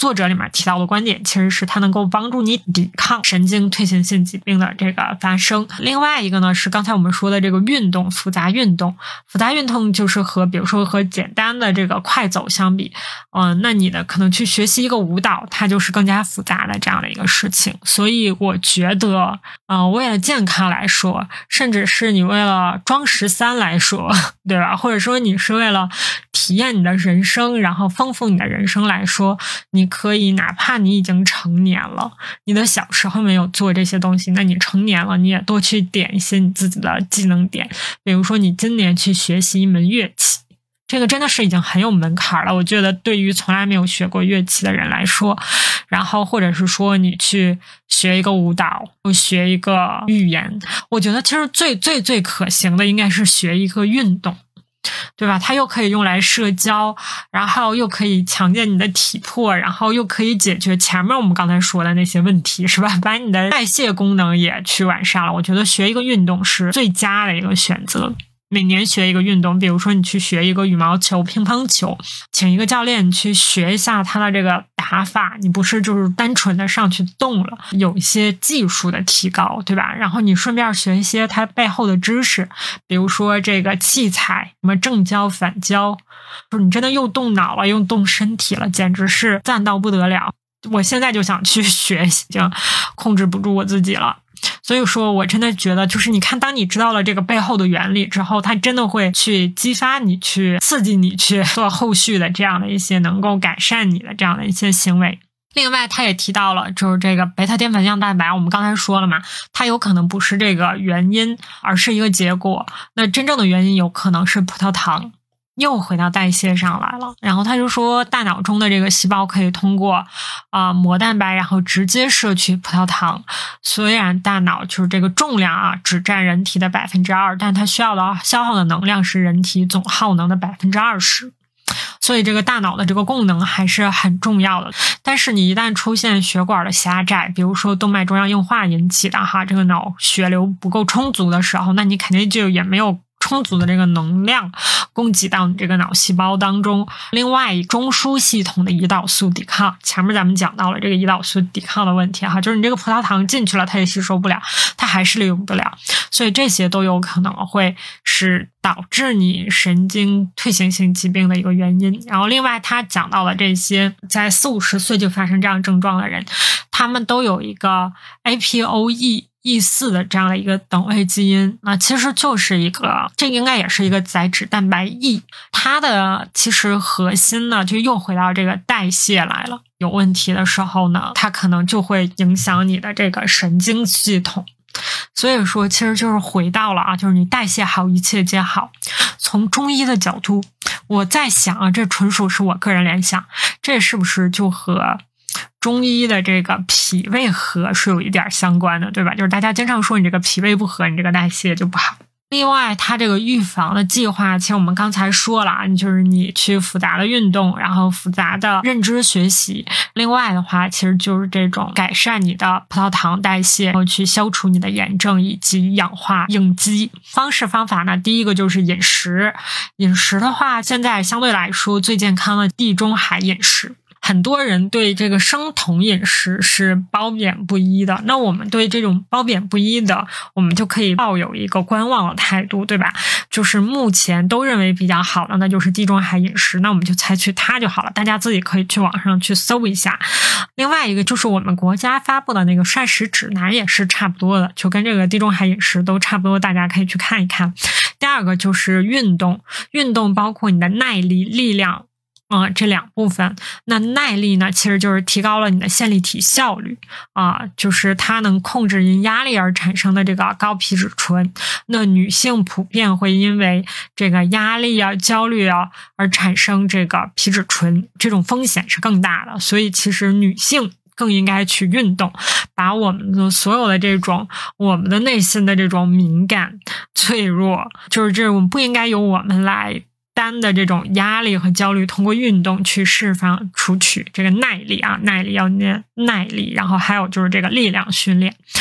作者里面提到的观点其实是它能够帮助你抵抗神经退行性疾病的这个发生。另外一个呢是刚才我们说的这个运动，复杂运动。复杂运动就是和比如说和简单的这个快走相比，嗯、呃，那你的可能去学习一个舞蹈，它就是更加复杂的这样的一个事情。所以我觉得，呃，为了健康来说，甚至是你为了装十三来说，对吧？或者说你是为了体验你的人生，然后丰富你的人生来说，你可以哪怕你已经成年了，你的小时候没有做这些东西，那你成年了，你也多去点一些你自己的技能点。比如说你今年去学习一门乐器，这个真的是已经很有门槛了，我觉得对于从来没有学过乐器的人来说。然后或者是说你去学一个舞蹈，学一个语言，我觉得其实最最最可行的应该是学一个运动，对吧？它又可以用来社交，然后又可以强健你的体魄，然后又可以解决前面我们刚才说的那些问题，是吧？把你的代谢功能也去完善了。我觉得学一个运动是最佳的一个选择。每年学一个运动，比如说你去学一个羽毛球、乒乓球，请一个教练去学一下他的这个打法，你不是就是单纯的上去动了，有一些技术的提高，对吧？然后你顺便学一些它背后的知识，比如说这个器材，什么正交、反交，就是你真的又动脑了，又动身体了，简直是赞到不得了。我现在就想去学习，就控制不住我自己了。所以说我真的觉得，就是你看，当你知道了这个背后的原理之后，它真的会去激发你，去刺激你去做后续的这样的一些能够改善你的这样的一些行为。另外他也提到了，就是这个贝塔淀粉样蛋白，我们刚才说了嘛，它有可能不是这个原因，而是一个结果。那真正的原因有可能是葡萄糖。又回到代谢上来了，然后他就说大脑中的这个细胞可以通过啊、呃、膜蛋白，然后直接摄取葡萄糖。虽然大脑就是这个重量啊只占人体的百分之二，但它需要的消耗的能量是人体总耗能的百分之二十。所以这个大脑的这个功能还是很重要的。但是你一旦出现血管的狭窄，比如说动脉粥样硬化引起的哈，这个脑血流不够充足的时候，那你肯定就也没有充足的这个能量供给到你这个脑细胞当中。另外中枢系统的胰岛素抵抗，前面咱们讲到了这个胰岛素抵抗的问题哈，就是你这个葡萄糖进去了它也吸收不了，它还是利用不了，所以这些都有可能会是导致你神经退行性疾病的一个原因。然后另外他讲到了这些在四五十岁就发生这样症状的人，他们都有一个 A P O E E 四 的这样的一个等位基因，那其实就是一个，这应该也是一个载脂蛋白 E， 它的其实核心呢就又回到这个代谢来了。有问题的时候呢，它可能就会影响你的这个神经系统。所以说其实就是回到了啊，就是你代谢好一切皆好。从中医的角度，我在想啊，这纯属是我个人联想，这是不是就和中医的这个脾胃和是有一点相关的，对吧？就是大家经常说你这个脾胃不和，你这个代谢就不好。另外它这个预防的计划，其实我们刚才说了啊，就是你去复杂的运动，然后复杂的认知学习。另外的话其实就是这种改善你的葡萄糖代谢，然后去消除你的炎症以及氧化应激。方式方法呢，第一个就是饮食。饮食的话现在相对来说最健康的地中海饮食。很多人对这个生酮饮食是褒贬不一的，那我们对这种褒贬不一的，我们就可以抱有一个观望的态度，对吧？就是目前都认为比较好的，那就是地中海饮食，那我们就采取它就好了，大家自己可以去网上去搜一下。另外一个就是我们国家发布的那个膳食指南也是差不多的，就跟这个地中海饮食都差不多，大家可以去看一看。第二个就是运动，运动包括你的耐力、力量啊、呃，这两部分。那耐力呢，其实就是提高了你的线粒体效率啊、呃，就是它能控制因压力而产生的这个高皮质醇。那女性普遍会因为这个压力啊、焦虑啊而产生这个皮质醇，这种风险是更大的。所以其实女性更应该去运动，把我们的所有的这种我们的内心的这种敏感、脆弱，就是这种不应该由我们来单的这种压力和焦虑，通过运动去释放出去。这个耐力啊，耐力要念耐力，然后还有就是这个力量训练。还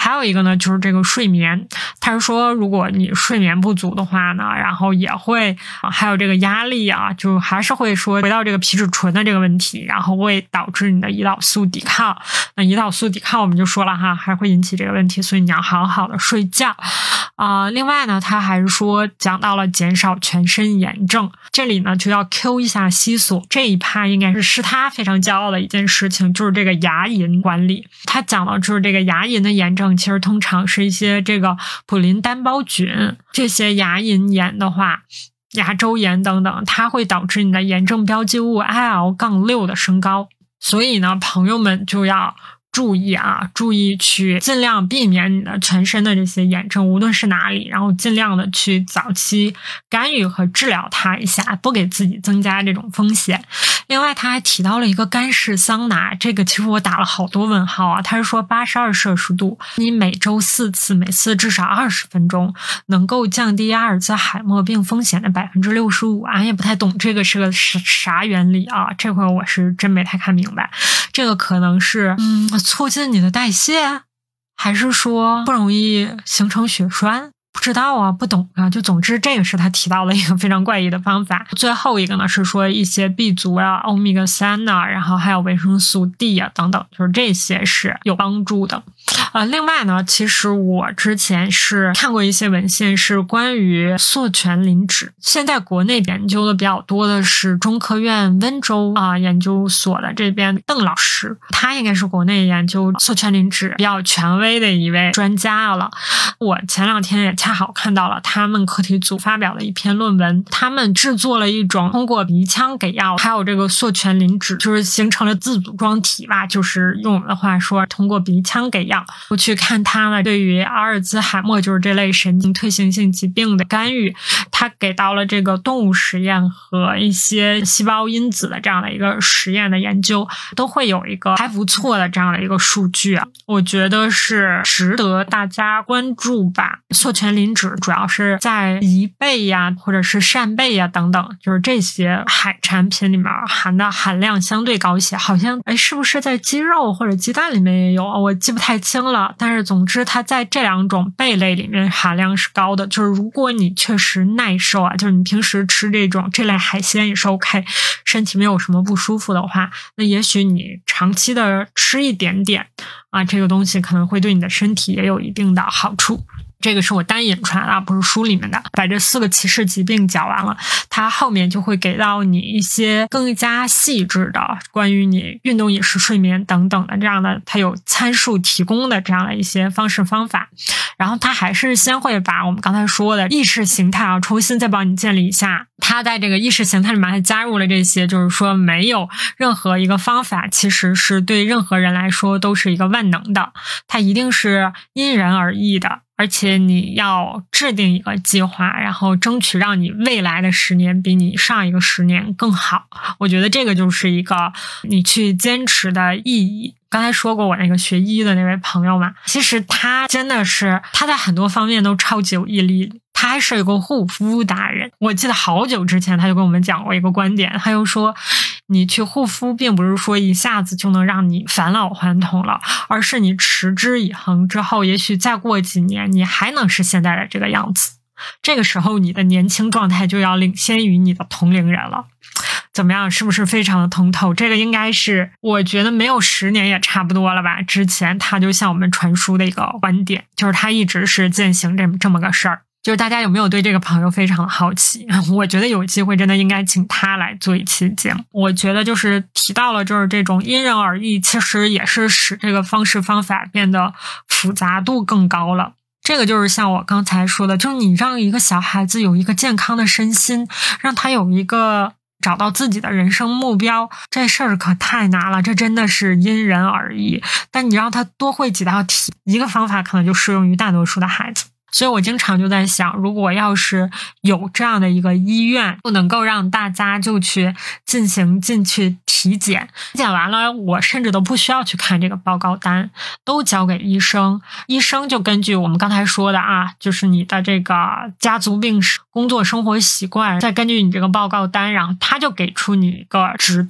还有一个呢，就是这个睡眠，他是说如果你睡眠不足的话呢，然后也会、啊、还有这个压力啊，就还是会说回到这个皮质醇的这个问题，然后会导致你的胰岛素抵抗。那胰岛素抵抗我们就说了哈，还会引起这个问题，所以你要好好的睡觉啊、呃。另外呢，他还是说讲到了减少全身炎症，这里呢就要 Q 一下西索，这一趴应该是是他非常骄傲的一件事情，就是这个牙龈管理。他讲到就是这个牙龈的炎症，其实通常是一些这个普林单胞菌，这些牙龈炎的话，牙周炎等等，它会导致你的炎症标记物 I L 六 的升高。所以呢，朋友们就要注意啊，注意去尽量避免你的全身的这些炎症，无论是哪里，然后尽量的去早期干预和治疗它一下，不给自己增加这种风险。另外他还提到了一个干式桑拿，这个其实我打了好多问号啊。他是说八十二摄氏度，你每周四次，每次至少二十分钟，能够降低阿尔兹海默病风险的 百分之六十五。 俺也不太懂这个是个啥原理啊，这会我是真没太看明白。这个可能是嗯促进你的代谢，还是说不容易形成血栓？不知道啊，不懂啊，就总之这个是他提到了一个非常怪异的方法。最后一个呢是说一些 B 族啊、欧米伽三啊，然后还有维生素 D 啊等等，就是这些是有帮助的。呃，另外呢，其实我之前是看过一些文献是关于唑醛磷脂，现在国内研究的比较多的是中科院温州啊、呃、研究所的这边邓老师，他应该是国内研究唑醛磷脂比较权威的一位专家了。我前两天也恰好看到了他们课题组发表的一篇论文，他们制作了一种通过鼻腔给药还有这个唑醛磷脂，就是形成了自组装体吧，就是用我们的话说通过鼻腔给药，我去看他呢对于阿尔兹海默就是这类神经退行性疾病的干预，他给到了这个动物实验和一些细胞因子的这样的一个实验的研究，都会有一个还不错的这样的一个数据啊，我觉得是值得大家关注吧。唑醛磷脂主要是在贻贝呀或者是扇贝呀等等，就是这些海产品里面含的含量相对高一些，好像哎是不是在鸡肉或者鸡蛋里面也有，我记不太清了，但是总之它在这两种贝类里面含量是高的。就是如果你确实耐受啊，就是你平时吃这种这类海鲜也是 OK， 身体没有什么不舒服的话，那也许你长期的吃一点点啊，这个东西可能会对你的身体也有一定的好处。这个是我单引出来的，不是书里面的。把这四个歧视疾病讲完了，它后面就会给到你一些更加细致的关于你运动、饮食、睡眠等等的这样的，它有参数提供的这样的一些方式方法。然后它还是先会把我们刚才说的意识形态啊，重新再帮你建立一下。它在这个意识形态里面还加入了这些，就是说没有任何一个方法其实是对任何人来说都是一个万能的，它一定是因人而异的。而且你要制定一个计划，然后争取让你未来的十年比你上一个十年更好。我觉得这个就是一个你去坚持的意义。刚才说过我那个学医的那位朋友嘛，其实他真的是他在很多方面都超级有毅力，他还是一个护肤达人。我记得好久之前他就跟我们讲过一个观点，他又说你去护肤并不是说一下子就能让你返老还童了，而是你持之以恒之后，也许再过几年你还能是现在的这个样子，这个时候你的年轻状态就要领先于你的同龄人了。怎么样，是不是非常的通透？这个应该是我觉得没有十年也差不多了吧，之前他就向我们传输的一个观点，就是他一直是践行这么这么个事儿。就是大家有没有对这个朋友非常好奇？我觉得有机会真的应该请他来做一期节目。我觉得就是提到了就是这种因人而异，其实也是使这个方式方法变得复杂度更高了。这个就是像我刚才说的，就是你让一个小孩子有一个健康的身心，让他有一个找到自己的人生目标，这事儿可太难了，这真的是因人而异。但你让他多会几道题，一个方法可能就适用于大多数的孩子。所以我经常就在想，如果要是有这样的一个医院，不能够让大家就去进行进去体检，体检完了我甚至都不需要去看这个报告单，都交给医生，医生就根据我们刚才说的啊，就是你的这个家族病史、工作生活习惯，再根据你这个报告单，然后他就给出你一个指导。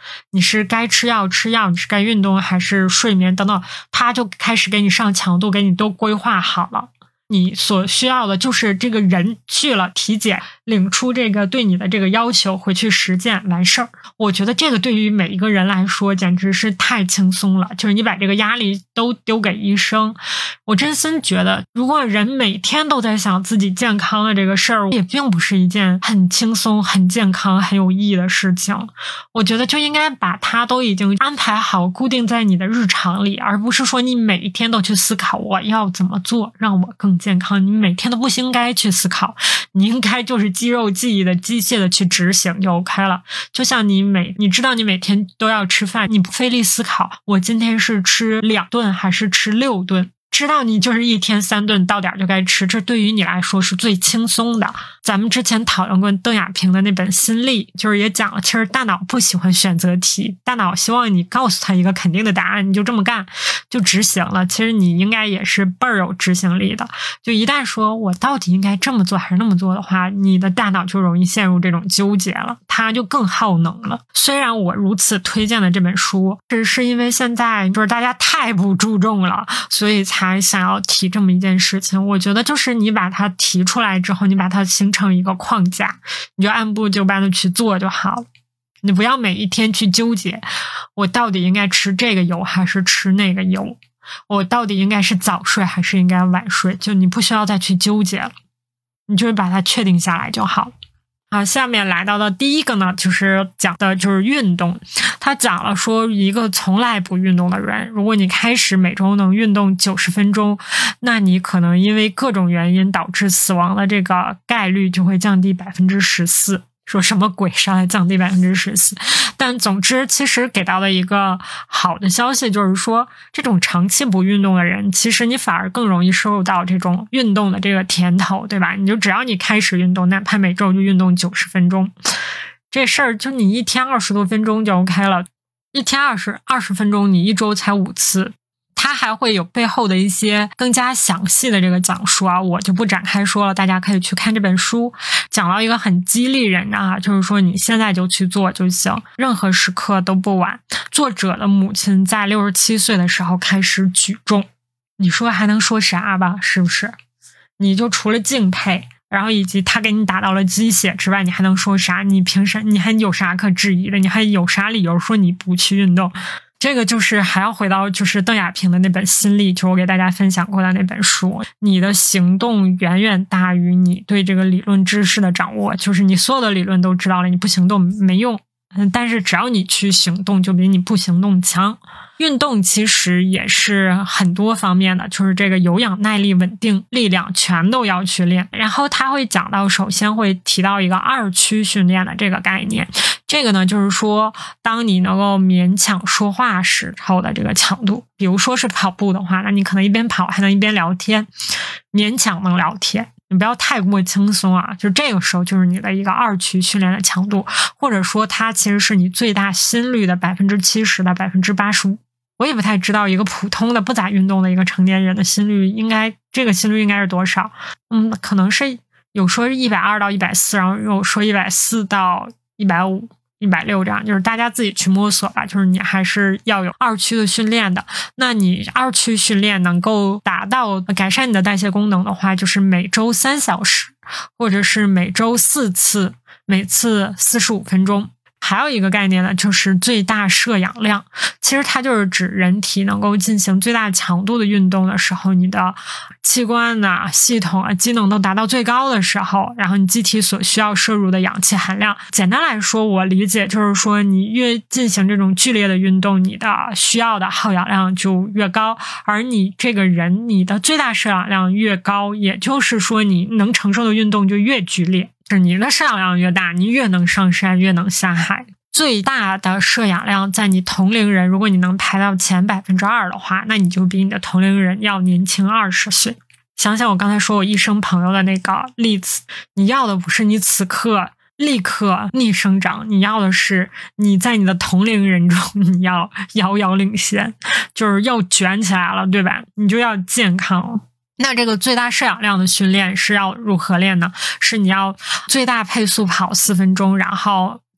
你是该吃药吃药，你是该运动还是睡眠等等，他就开始给你上强度，给你都规划好了。你所需要的就是这个人去了体检，领出这个对你的这个要求，回去实践完事儿。我觉得这个对于每一个人来说简直是太轻松了，就是你把这个压力都丢给医生。我真心觉得如果人每天都在想自己健康的这个事儿，也并不是一件很轻松很健康很有意义的事情。我觉得就应该把它都已经安排好，固定在你的日常里，而不是说你每一天都去思考我要怎么做让我更健康。你每天都不应该去思考，你应该就是肌肉记忆的机械的去执行就 OK 了。就像你每你知道你每天都要吃饭，你不费力思考我今天是吃两顿还是吃六顿，知道你就是一天三顿到点就该吃，这对于你来说是最轻松的。咱们之前讨论过邓亚萍的那本心力，就是也讲了，其实大脑不喜欢选择题，大脑希望你告诉他一个肯定的答案，你就这么干就执行了。其实你应该也是倍儿有执行力的，就一旦说我到底应该这么做还是那么做的话，你的大脑就容易陷入这种纠结了，它就更耗能了。虽然我如此推荐的这本书，只是因为现在就是大家太不注重了，所以才想要提这么一件事情。我觉得就是你把它提出来之后，你把它形成一个框架，你就按部就班的去做就好了。你不要每一天去纠结我到底应该吃这个油还是吃那个油，我到底应该是早睡还是应该晚睡，就你不需要再去纠结了，你就是把它确定下来就好了。好，下面来到的第一个呢，就是讲的就是运动。他讲了说，一个从来不运动的人，如果你开始每周能运动九十分钟，那你可能因为各种原因导致死亡的这个概率就会降低百分之十四。说什么鬼上来降低百分之十四？但总之，其实给到的一个好的消息就是说，这种长期不运动的人，其实你反而更容易收入到这种运动的这个甜头，对吧？你就只要你开始运动，哪怕每周就运动九十分钟，这事儿就你一天二十多分钟就 OK 了。一天二十二十分钟，你一周才五次。它还会有背后的一些更加详细的这个讲述啊，我就不展开说了，大家可以去看这本书。讲到一个很激励人的啊，就是说你现在就去做就行，任何时刻都不晚。作者的母亲在六十七岁的时候开始举重，你说还能说啥吧？是不是？你就除了敬佩，然后以及他给你打到了鸡血之外，你还能说啥？你凭啥？你还有啥可质疑的？你还有啥理由说你不去运动？这个就是还要回到就是邓亚萍的那本心力，就是我给大家分享过的那本书。你的行动远远大于你对这个理论知识的掌握，就是你所有的理论都知道了，你不行动没用。嗯，但是只要你去行动，就比你不行动强。运动其实也是很多方面的，就是这个有氧、耐力、稳定、力量全都要去练。然后他会讲到，首先会提到一个二区训练的这个概念。这个呢，就是说，当你能够勉强说话时候的这个强度，比如说是跑步的话，那你可能一边跑还能一边聊天，勉强能聊天。你不要太过轻松啊，就这个时候就是你的一个二区训练的强度，或者说它其实是你最大心率的百分之七十到百分之八十五。我也不太知道一个普通的不咋运动的一个成年人的心率应该这个心率应该是多少。嗯，可能是有说一百二到一百四，然后有说一百四到一百五。一百六这样，就是大家自己去摸索吧，就是你还是要有二区的训练的。那你二区训练能够达到改善你的代谢功能的话，就是每周三小时，或者是每周四次，每次四十五分钟。还有一个概念呢，就是最大摄氧量。其实它就是指人体能够进行最大强度的运动的时候，你的器官啊、系统啊、机能都达到最高的时候，然后你机体所需要摄入的氧气含量。简单来说，我理解就是说，你越进行这种剧烈的运动，你的需要的耗氧量就越高，而你这个人，你的最大摄氧量越高，也就是说你能承受的运动就越剧烈。就是你的摄氧量越大，你越能上山，越能下海。最大的摄氧量在你同龄人，如果你能排到前百分之二的话，那你就比你的同龄人要年轻二十岁。想想我刚才说我医生朋友的那个例子，你要的不是你此刻立刻逆生长，你要的是你在你的同龄人中你要遥遥领先，就是要卷起来了，对吧？你就要健康。那这个最大摄氧量的训练是要如何练呢？是你要最大配速跑四分钟，然后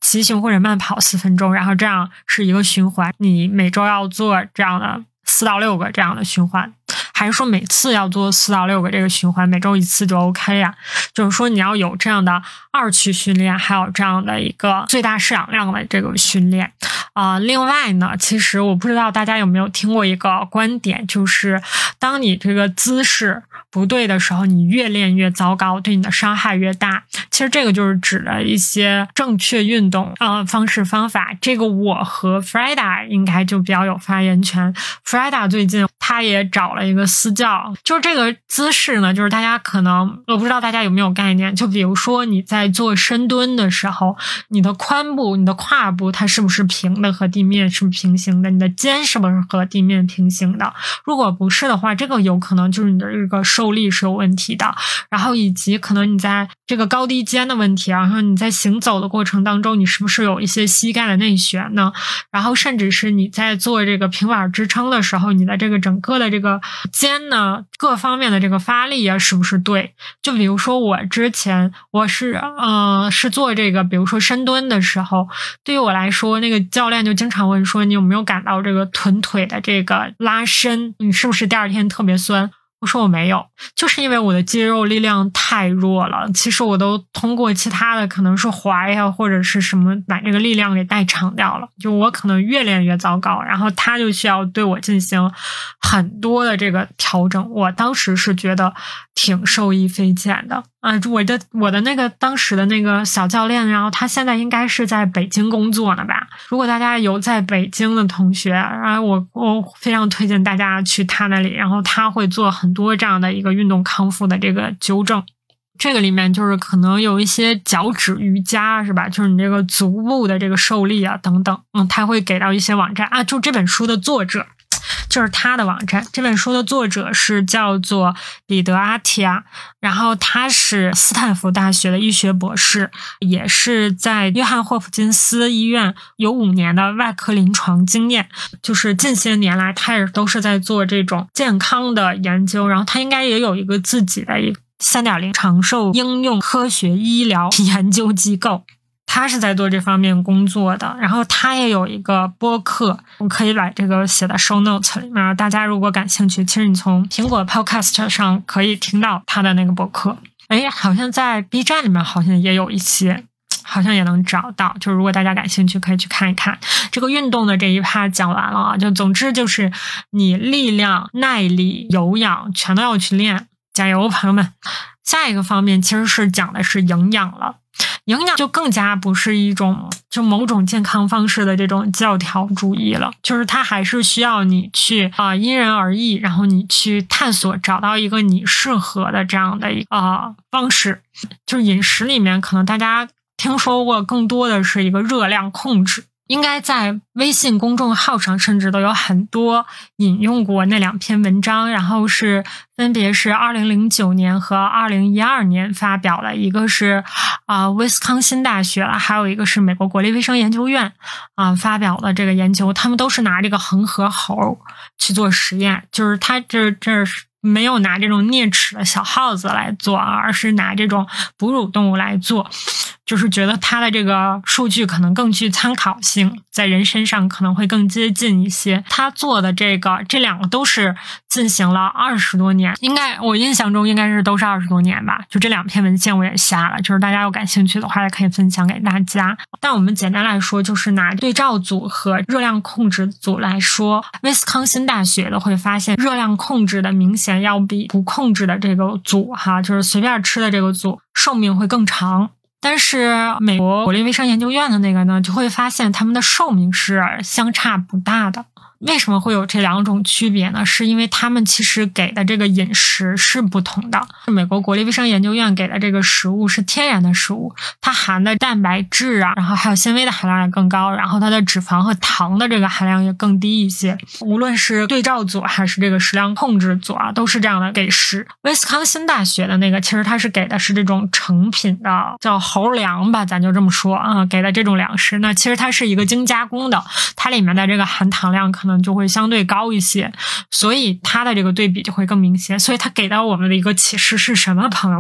骑行或者慢跑四分钟，然后这样是一个循环，你每周要做这样的四到六个这样的循环，还是说每次要做四到六个这个循环，每周一次就 OK 呀？就是说你要有这样的二区训练，还有这样的一个最大摄氧量的这个训练啊、呃。另外呢，其实我不知道大家有没有听过一个观点，就是当你这个姿势不对的时候，你越练越糟糕，对你的伤害越大。其实这个就是指的一些正确运动呃方式方法。这个我和 Freda 应该就比较有发言权。Freda 最近他也找了一个私教，就是这个姿势呢，就是大家可能我不知道大家有没有概念，就比如说你在做深蹲的时候，你的髋部、你的胯部它是不是平的，和地面是不是平行的，你的肩是不是和地面平行的，如果不是的话，这个有可能就是你的这个受力是有问题的。然后以及可能你在这个高低肩的问题，然后你在行走的过程当中，你是不是有一些膝盖的内旋呢？然后甚至是你在做这个平板支撑的时候，你的这个整个的这个肩呢，各方面的这个发力啊，是不是对？就比如说我之前我是呃是做这个比如说深蹲的时候，对于我来说，那个教练就经常问说，你有没有感到这个臀腿的这个拉伸，你是不是第二天特别酸？我说我没有，就是因为我的肌肉力量太弱了。其实我都通过其他的可能是踝呀或者是什么把这个力量给代偿掉了，就我可能越练越糟糕，然后他就需要对我进行很多的这个调整。我当时是觉得挺受益匪浅的啊！我的我的那个当时的那个小教练，然后他现在应该是在北京工作呢吧？如果大家有在北京的同学，然后我我非常推荐大家去他那里，然后他会做很多这样的一个运动康复的这个纠正。这个里面就是可能有一些脚趾瑜伽是吧？就是你这个足部的这个受力啊等等，嗯，他会给到一些网站啊。就这本书的作者。就是他的网站，这本书的作者是叫做彼得阿提亚，然后他是斯坦福大学的医学博士，也是在约翰霍普金斯医院有五年的外科临床经验，就是近些年来他也都是在做这种健康的研究，然后他应该也有一个自己的一个 三点零 长寿应用科学医疗研究机构，他是在做这方面工作的，然后他也有一个播客，我可以把这个写在 show notes 里面，大家如果感兴趣，其实你从苹果 podcast 上可以听到他的那个播客。诶，好像在 B 站里面好像也有一些，好像也能找到，就如果大家感兴趣可以去看一看。这个运动的这一趴讲完了啊，就总之就是你力量、耐力、有氧全都要去练，加油朋友们。下一个方面其实是讲的是营养了，营养就更加不是一种就某种健康方式的这种教条主义了，就是它还是需要你去啊、呃、因人而异，然后你去探索找到一个你适合的这样的一个、呃、方式。就是饮食里面可能大家听说过更多的是一个热量控制，应该在微信公众号上甚至都有很多引用过那两篇文章，然后是分别是二零零九年和二零一二年发表的，一个是啊、呃、威斯康辛大学了，还有一个是美国国立卫生研究院啊、呃、发表的这个研究，他们都是拿这个恒河猴去做实验，就是他这这是没有拿这种啮齿的小耗子来做，而是拿这种哺乳动物来做，就是觉得它的这个数据可能更具参考性，在人身上可能会更接近一些。他做的这个这两个都是进行了二十多年，应该我印象中应该是都是二十多年吧。就这两篇文献我也下了，就是大家有感兴趣的话也可以分享给大家。但我们简单来说，就是拿对照组和热量控制组来说，威斯康辛大学的会发现热量控制的明显要比不控制的这个组哈，就是随便吃的这个组寿命会更长。但是美国国立卫生研究院的那个呢，就会发现他们的寿命是相差不大的。为什么会有这两种区别呢？是因为他们其实给的这个饮食是不同的。美国国立卫生研究院给的这个食物是天然的食物，它含的蛋白质啊，然后还有纤维的含量也更高，然后它的脂肪和糖的这个含量也更低一些。无论是对照组还是这个食量控制组啊，都是这样的给食。威斯康辛大学的那个其实它是给的是这种成品的叫猴粮吧，咱就这么说啊，给的这种粮食呢，其实它是一个精加工的，它里面的这个含糖量可能就会相对高一些，所以它的这个对比就会更明显。所以它给到我们的一个启示是什么，朋友们？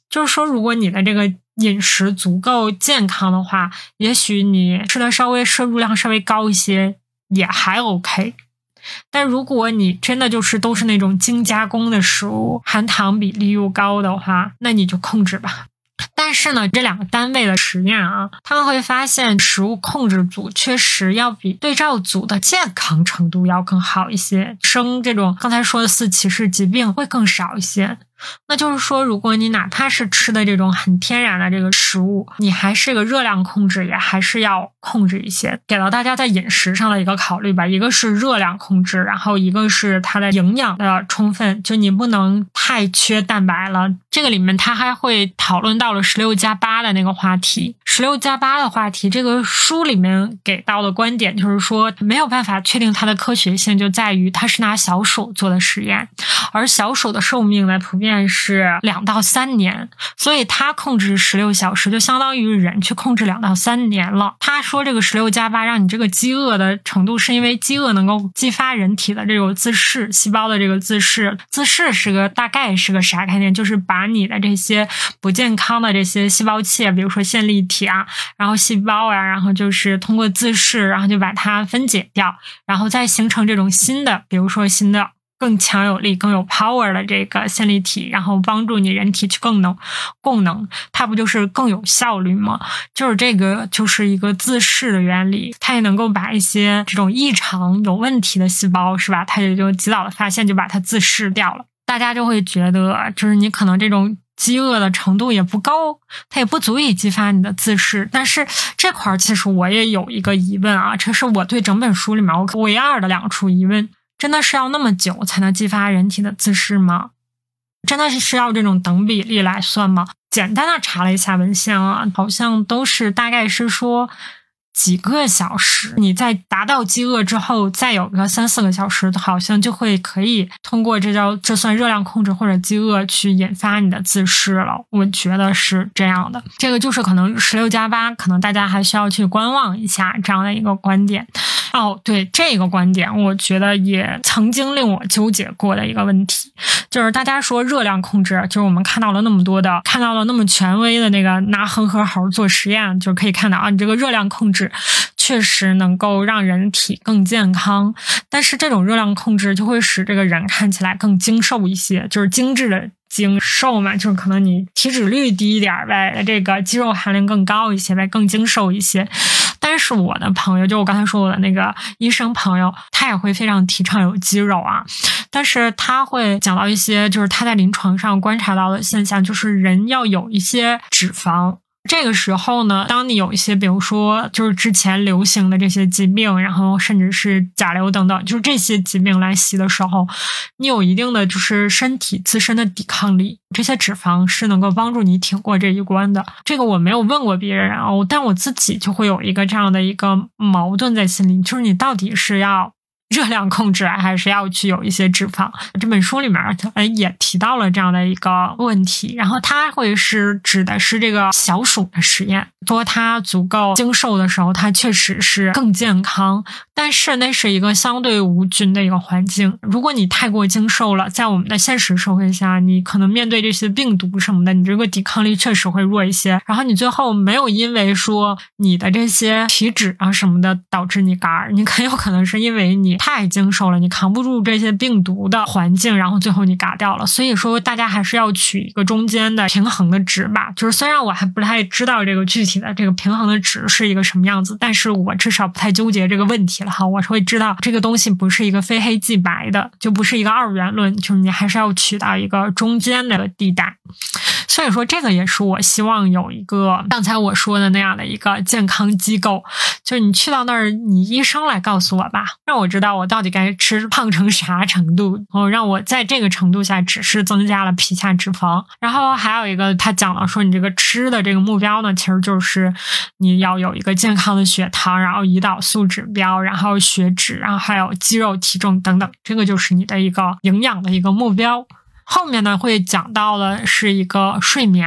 就是说如果你的这个饮食足够健康的话，也许你吃的稍微摄入量稍微高一些也还 OK。但如果你真的就是都是那种精加工的食物，含糖比例又高的话，那你就控制吧。但是呢，这两个单位的实验啊，他们会发现食物控制组确实要比对照组的健康程度要更好一些，生这种刚才说的四骑士疾病会更少一些。那就是说，如果你哪怕是吃的这种很天然的这个食物，你还是个热量控制也还是要控制一些，给到大家在饮食上的一个考虑吧。一个是热量控制，然后一个是它的营养的充分，就你不能太缺蛋白了。这个里面他还会讨论到了十六加八的那个话题。十六加八的话题，这个书里面给到的观点就是说，没有办法确定它的科学性，就在于它是拿小鼠做的实验，而小鼠的寿命呢普遍是两到三年，所以他控制十六小时就相当于人去控制两到三年了。他说这个十六加八让你这个饥饿的程度，是因为饥饿能够激发人体的这种自噬细胞的这个自噬。自噬是个大概是个啥概念，就是把你的这些不健康的这些细胞器，比如说线粒体啊，然后细胞啊，然后就是通过自噬，然后就把它分解掉，然后再形成这种新的，比如说新的更强有力更有 power 的这个线粒体，然后帮助你人体去更能供能，它不就是更有效率吗？就是这个就是一个自噬的原理，它也能够把一些这种异常有问题的细胞，是吧，它也就及早的发现，就把它自噬掉了。大家就会觉得就是你可能这种饥饿的程度也不高，它也不足以激发你的自噬。但是这块其实我也有一个疑问啊，这是我对整本书里面我唯二的两处疑问，真的是要那么久才能激发人体的自噬吗？真的是要这种等比例来算吗？简单的查了一下文献啊，好像都是大概是说几个小时，你在达到饥饿之后再有个三四个小时，好像就会可以通过这叫这算热量控制或者饥饿去引发你的自噬了。我觉得是这样的，这个就是可能十六加八，可能大家还需要去观望一下这样的一个观点。哦，对，这个观点我觉得也曾经令我纠结过的一个问题，就是大家说热量控制，就是我们看到了那么多的看到了那么权威的那个拿恒河猴做实验，就可以看到啊，你这个热量控制确实能够让人体更健康，但是这种热量控制就会使这个人看起来更精瘦一些，就是精致的精瘦嘛，就是可能你体脂率低一点呗，这个肌肉含量更高一些呗，更精瘦一些。但是我的朋友，就我刚才说我的那个医生朋友，他也会非常提倡有肌肉啊，但是他会讲到一些就是他在临床上观察到的现象，就是人要有一些脂肪。这个时候呢，当你有一些比如说就是之前流行的这些疾病，然后甚至是甲流等等，就是这些疾病来袭的时候，你有一定的就是身体自身的抵抗力，这些脂肪是能够帮助你挺过这一关的。这个我没有问过别人啊，但我自己就会有一个这样的一个矛盾在心里，就是你到底是要热量控制还是要去有一些脂肪。这本书里面也提到了这样的一个问题，然后它会是指的是这个小鼠的实验，说它足够精瘦的时候它确实是更健康，但是那是一个相对无菌的一个环境，如果你太过精瘦了，在我们的现实社会下，你可能面对这些病毒什么的，你这个抵抗力确实会弱一些，然后你最后没有因为说你的这些体脂啊什么的导致你肝，你很有可能是因为你太精瘦了，你扛不住这些病毒的环境，然后最后你嘎掉了。所以说大家还是要取一个中间的平衡的值吧，就是虽然我还不太知道这个具体的这个平衡的值是一个什么样子，但是我至少不太纠结这个问题了哈，我会知道这个东西不是一个非黑即白的，就不是一个二元论，就是你还是要取到一个中间的地带。所以说这个也是我希望有一个刚才我说的那样的一个健康机构，就是你去到那儿，你医生来告诉我吧，让我知道我到底该吃胖成啥程度，然后让我在这个程度下只是增加了皮下脂肪。然后还有一个他讲了说，你这个吃的这个目标呢，其实就是你要有一个健康的血糖，然后胰岛素指标，然后血脂，然后还有肌肉体重等等，这个就是你的一个营养的一个目标。后面呢会讲到的是一个睡眠了，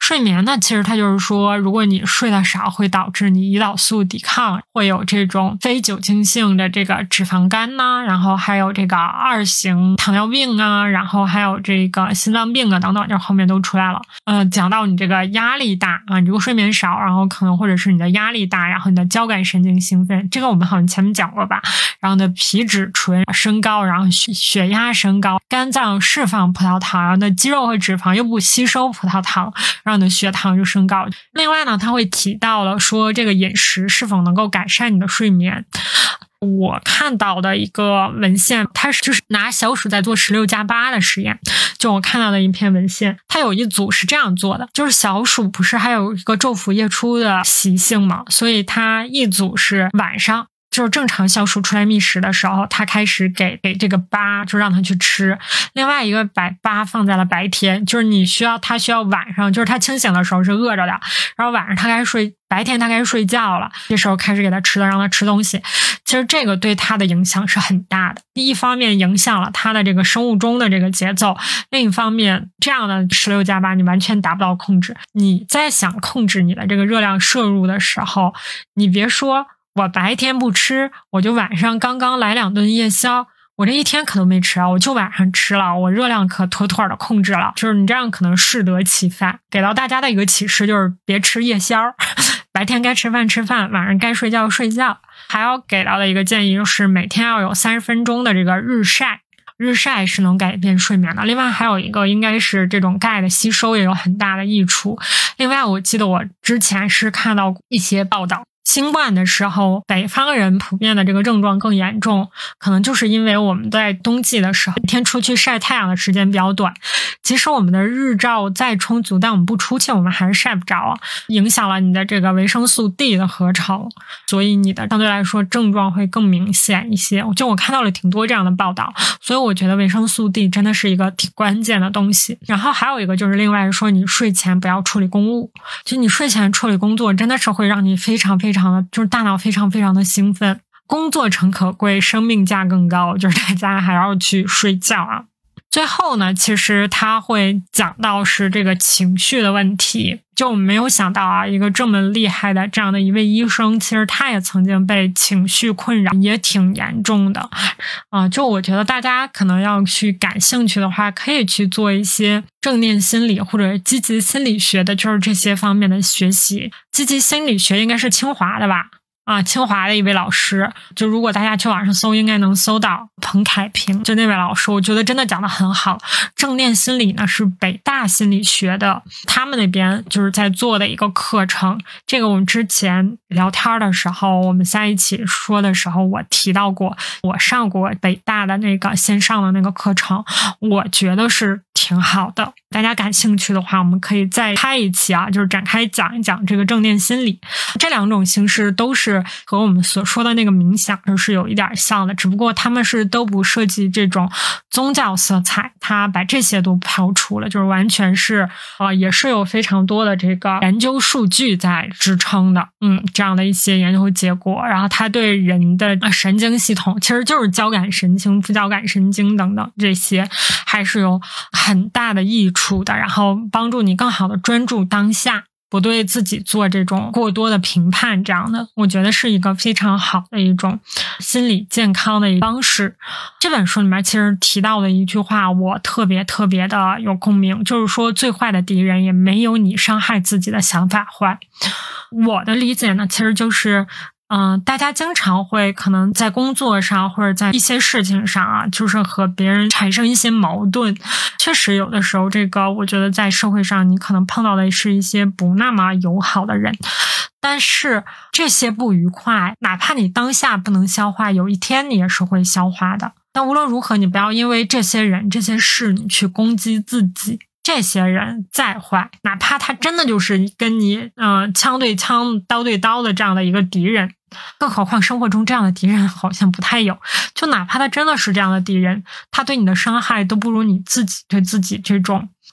睡眠呢，其实它就是说，如果你睡得少，会导致你胰岛素抵抗，会有这种非酒精性的这个脂肪肝呐，然后还有这个二型糖尿病啊，然后还有这个心脏病啊等等，就后面都出来了。呃，讲到你这个压力大啊，你如果睡眠少，然后可能或者是你的压力大，然后你的交感神经兴奋，这个我们好像前面讲过吧。然后你的皮质醇升高，然后血血压升高，肝脏释放葡萄糖，然后你的肌肉和脂肪又不吸收葡萄糖，然后你的血糖就升高。另外呢，他会提到了说这个饮食是否能够改善你的睡眠。我看到的一个文献，它是就是拿小鼠在做十六加八的实验，就我看到的一篇文献，它有一组是这样做的，就是小鼠不是还有一个昼伏夜出的习性嘛，所以它一组是晚上，就是正常小鼠出来觅食的时候，它开始给给这个八，就让它去吃。另外一个把八放在了白天，就是你需要它需要晚上，就是它清醒的时候是饿着的，然后晚上它该睡，白天它该睡觉了，这时候开始给它吃的，让它吃东西。其实这个对它的影响是很大的。第一方面影响了它的这个生物钟的这个节奏，另一方面这样的十六加八你完全达不到控制。你在想控制你的这个热量摄入的时候，你别说我白天不吃，我就晚上刚刚来两顿夜宵，我这一天可都没吃啊，我就晚上吃了，我热量可妥妥的控制了。就是你这样可能适得其反。给到大家的一个启示就是别吃夜宵，白天该吃饭吃饭，晚上该睡觉睡觉。还要给到的一个建议就是每天要有三十分钟的这个日晒，日晒是能改变睡眠的。另外还有一个应该是这种钙的吸收也有很大的益处。另外我记得我之前是看到一些报道，新冠的时候北方人普遍的这个症状更严重，可能就是因为我们在冬季的时候一天出去晒太阳的时间比较短，即使我们的日照再充足，但我们不出去我们还是晒不着啊，影响了你的这个维生素 D 的合成，所以你的相对来说症状会更明显一些。就我看到了挺多这样的报道，所以我觉得维生素 D 真的是一个挺关键的东西。然后还有一个就是另外说你睡前不要处理公务，就你睡前处理工作真的是会让你非常非常的就是大脑非常非常的兴奋，工作诚可贵，生命价更高，就是大家还要去睡觉啊。最后呢，其实他会讲到是这个情绪的问题，就我们没有想到啊，一个这么厉害的这样的一位医生，其实他也曾经被情绪困扰，也挺严重的啊、呃。就我觉得大家可能要去感兴趣的话，可以去做一些正念心理或者积极心理学的，就是这些方面的学习。积极心理学应该是清华的吧？啊，清华的一位老师，就如果大家去网上搜，应该能搜到彭凯平，就那位老师，我觉得真的讲得很好。正念心理呢是北大心理学的，他们那边就是在做的一个课程。这个我们之前聊天的时候，我们在一起说的时候，我提到过，我上过北大的那个线上的那个课程，我觉得是挺好的。大家感兴趣的话，我们可以再开一期啊，就是展开讲一讲这个正念心理。这两种形式都是和我们所说的那个冥想就是有一点像的，只不过他们是都不涉及这种宗教色彩，他把这些都抛除了，就是完全是呃，也是有非常多的这个研究数据在支撑的，嗯，这样的一些研究结果。然后他对人的神经系统，其实就是交感神经、副交感神经等等这些，还是有很大的益处的，然后帮助你更好的专注当下，不对自己做这种过多的评判，这样的我觉得是一个非常好的一种心理健康的一个方式。这本书里面其实提到的一句话我特别特别的有共鸣，就是说最坏的敌人也没有你伤害自己的想法坏。我的理解呢，其实就是嗯、呃，大家经常会可能在工作上或者在一些事情上啊，就是和别人产生一些矛盾。确实有的时候这个我觉得在社会上你可能碰到的是一些不那么友好的人，但是这些不愉快哪怕你当下不能消化，有一天你也是会消化的。但无论如何，你不要因为这些人这些事你去攻击自己。这些人再坏，哪怕他真的就是跟你嗯、呃、枪对枪刀对刀的这样的一个敌人，更何况生活中这样的敌人好像不太有，就哪怕他真的是这样的敌人，他对你的伤害都不如你自己对自己这种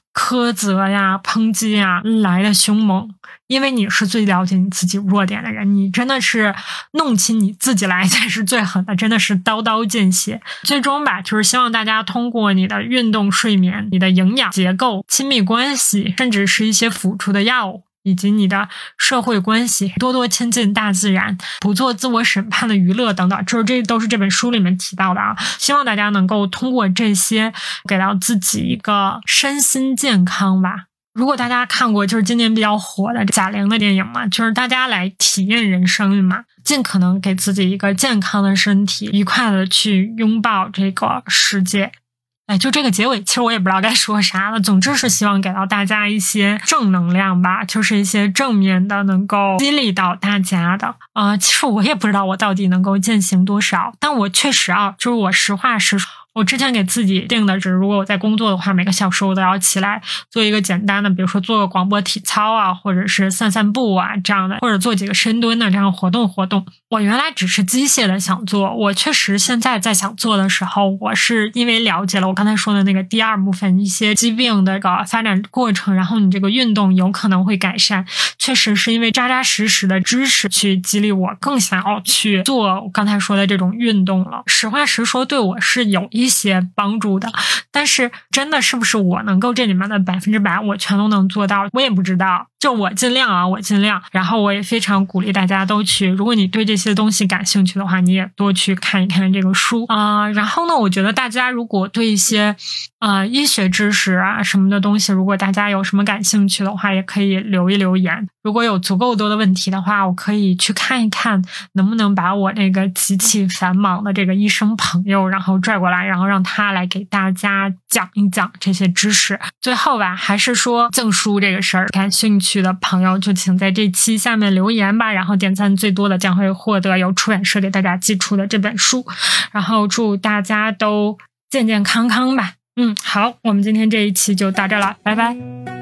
苛责呀、抨击呀来的凶猛，因为你是最了解你自己弱点的人，你真的是弄起你自己来才是最狠的，真的是刀刀见血。最终吧，就是希望大家通过你的运动、睡眠、你的营养结构、亲密关系，甚至是一些辅助的药物，以及你的社会关系，多多亲近大自然，不做自我审判的娱乐等等，就是这都是这本书里面提到的啊。希望大家能够通过这些给到自己一个身心健康吧。如果大家看过就是今年比较火的贾玲的电影嘛，就是大家来体验人生嘛，尽可能给自己一个健康的身体，愉快的去拥抱这个世界。哎，就这个结尾，其实我也不知道该说啥了。总之是希望给到大家一些正能量吧，就是一些正面的，能够激励到大家的。呃，其实我也不知道我到底能够践行多少，但我确实啊，就是我实话实说。我之前给自己定的是，如果我在工作的话，每个小时我都要起来做一个简单的，比如说做个广播体操啊，或者是散散步啊这样的，或者做几个深蹲的这样活动活动。我原来只是机械的想做，我确实现在在想做的时候，我是因为了解了我刚才说的那个第二部分一些疾病的个发展过程，然后你这个运动有可能会改善，确实是因为扎扎实实的知识去激励我更想要去做我刚才说的这种运动了。实话实说，对我是有一些帮助的，但是真的是不是我能够这里面的百分之百我全都能做到，我也不知道。就我尽量啊，我尽量。然后我也非常鼓励大家都去，如果你对这些东西感兴趣的话，你也多去看一看这个书啊、呃。然后呢，我觉得大家如果对一些呃医学知识啊什么的东西，如果大家有什么感兴趣的话，也可以留一留言。如果有足够多的问题的话，我可以去看一看能不能把我那个极其繁忙的这个医生朋友然后拽过来，然后让他来给大家讲一讲这些知识。最后吧，还是说赠书这个事儿，感兴趣的朋友就请在这期下面留言吧，然后点赞最多的将会获得由出版社给大家寄出的这本书。然后祝大家都健健康康吧。嗯，好，我们今天这一期就到这了，拜拜。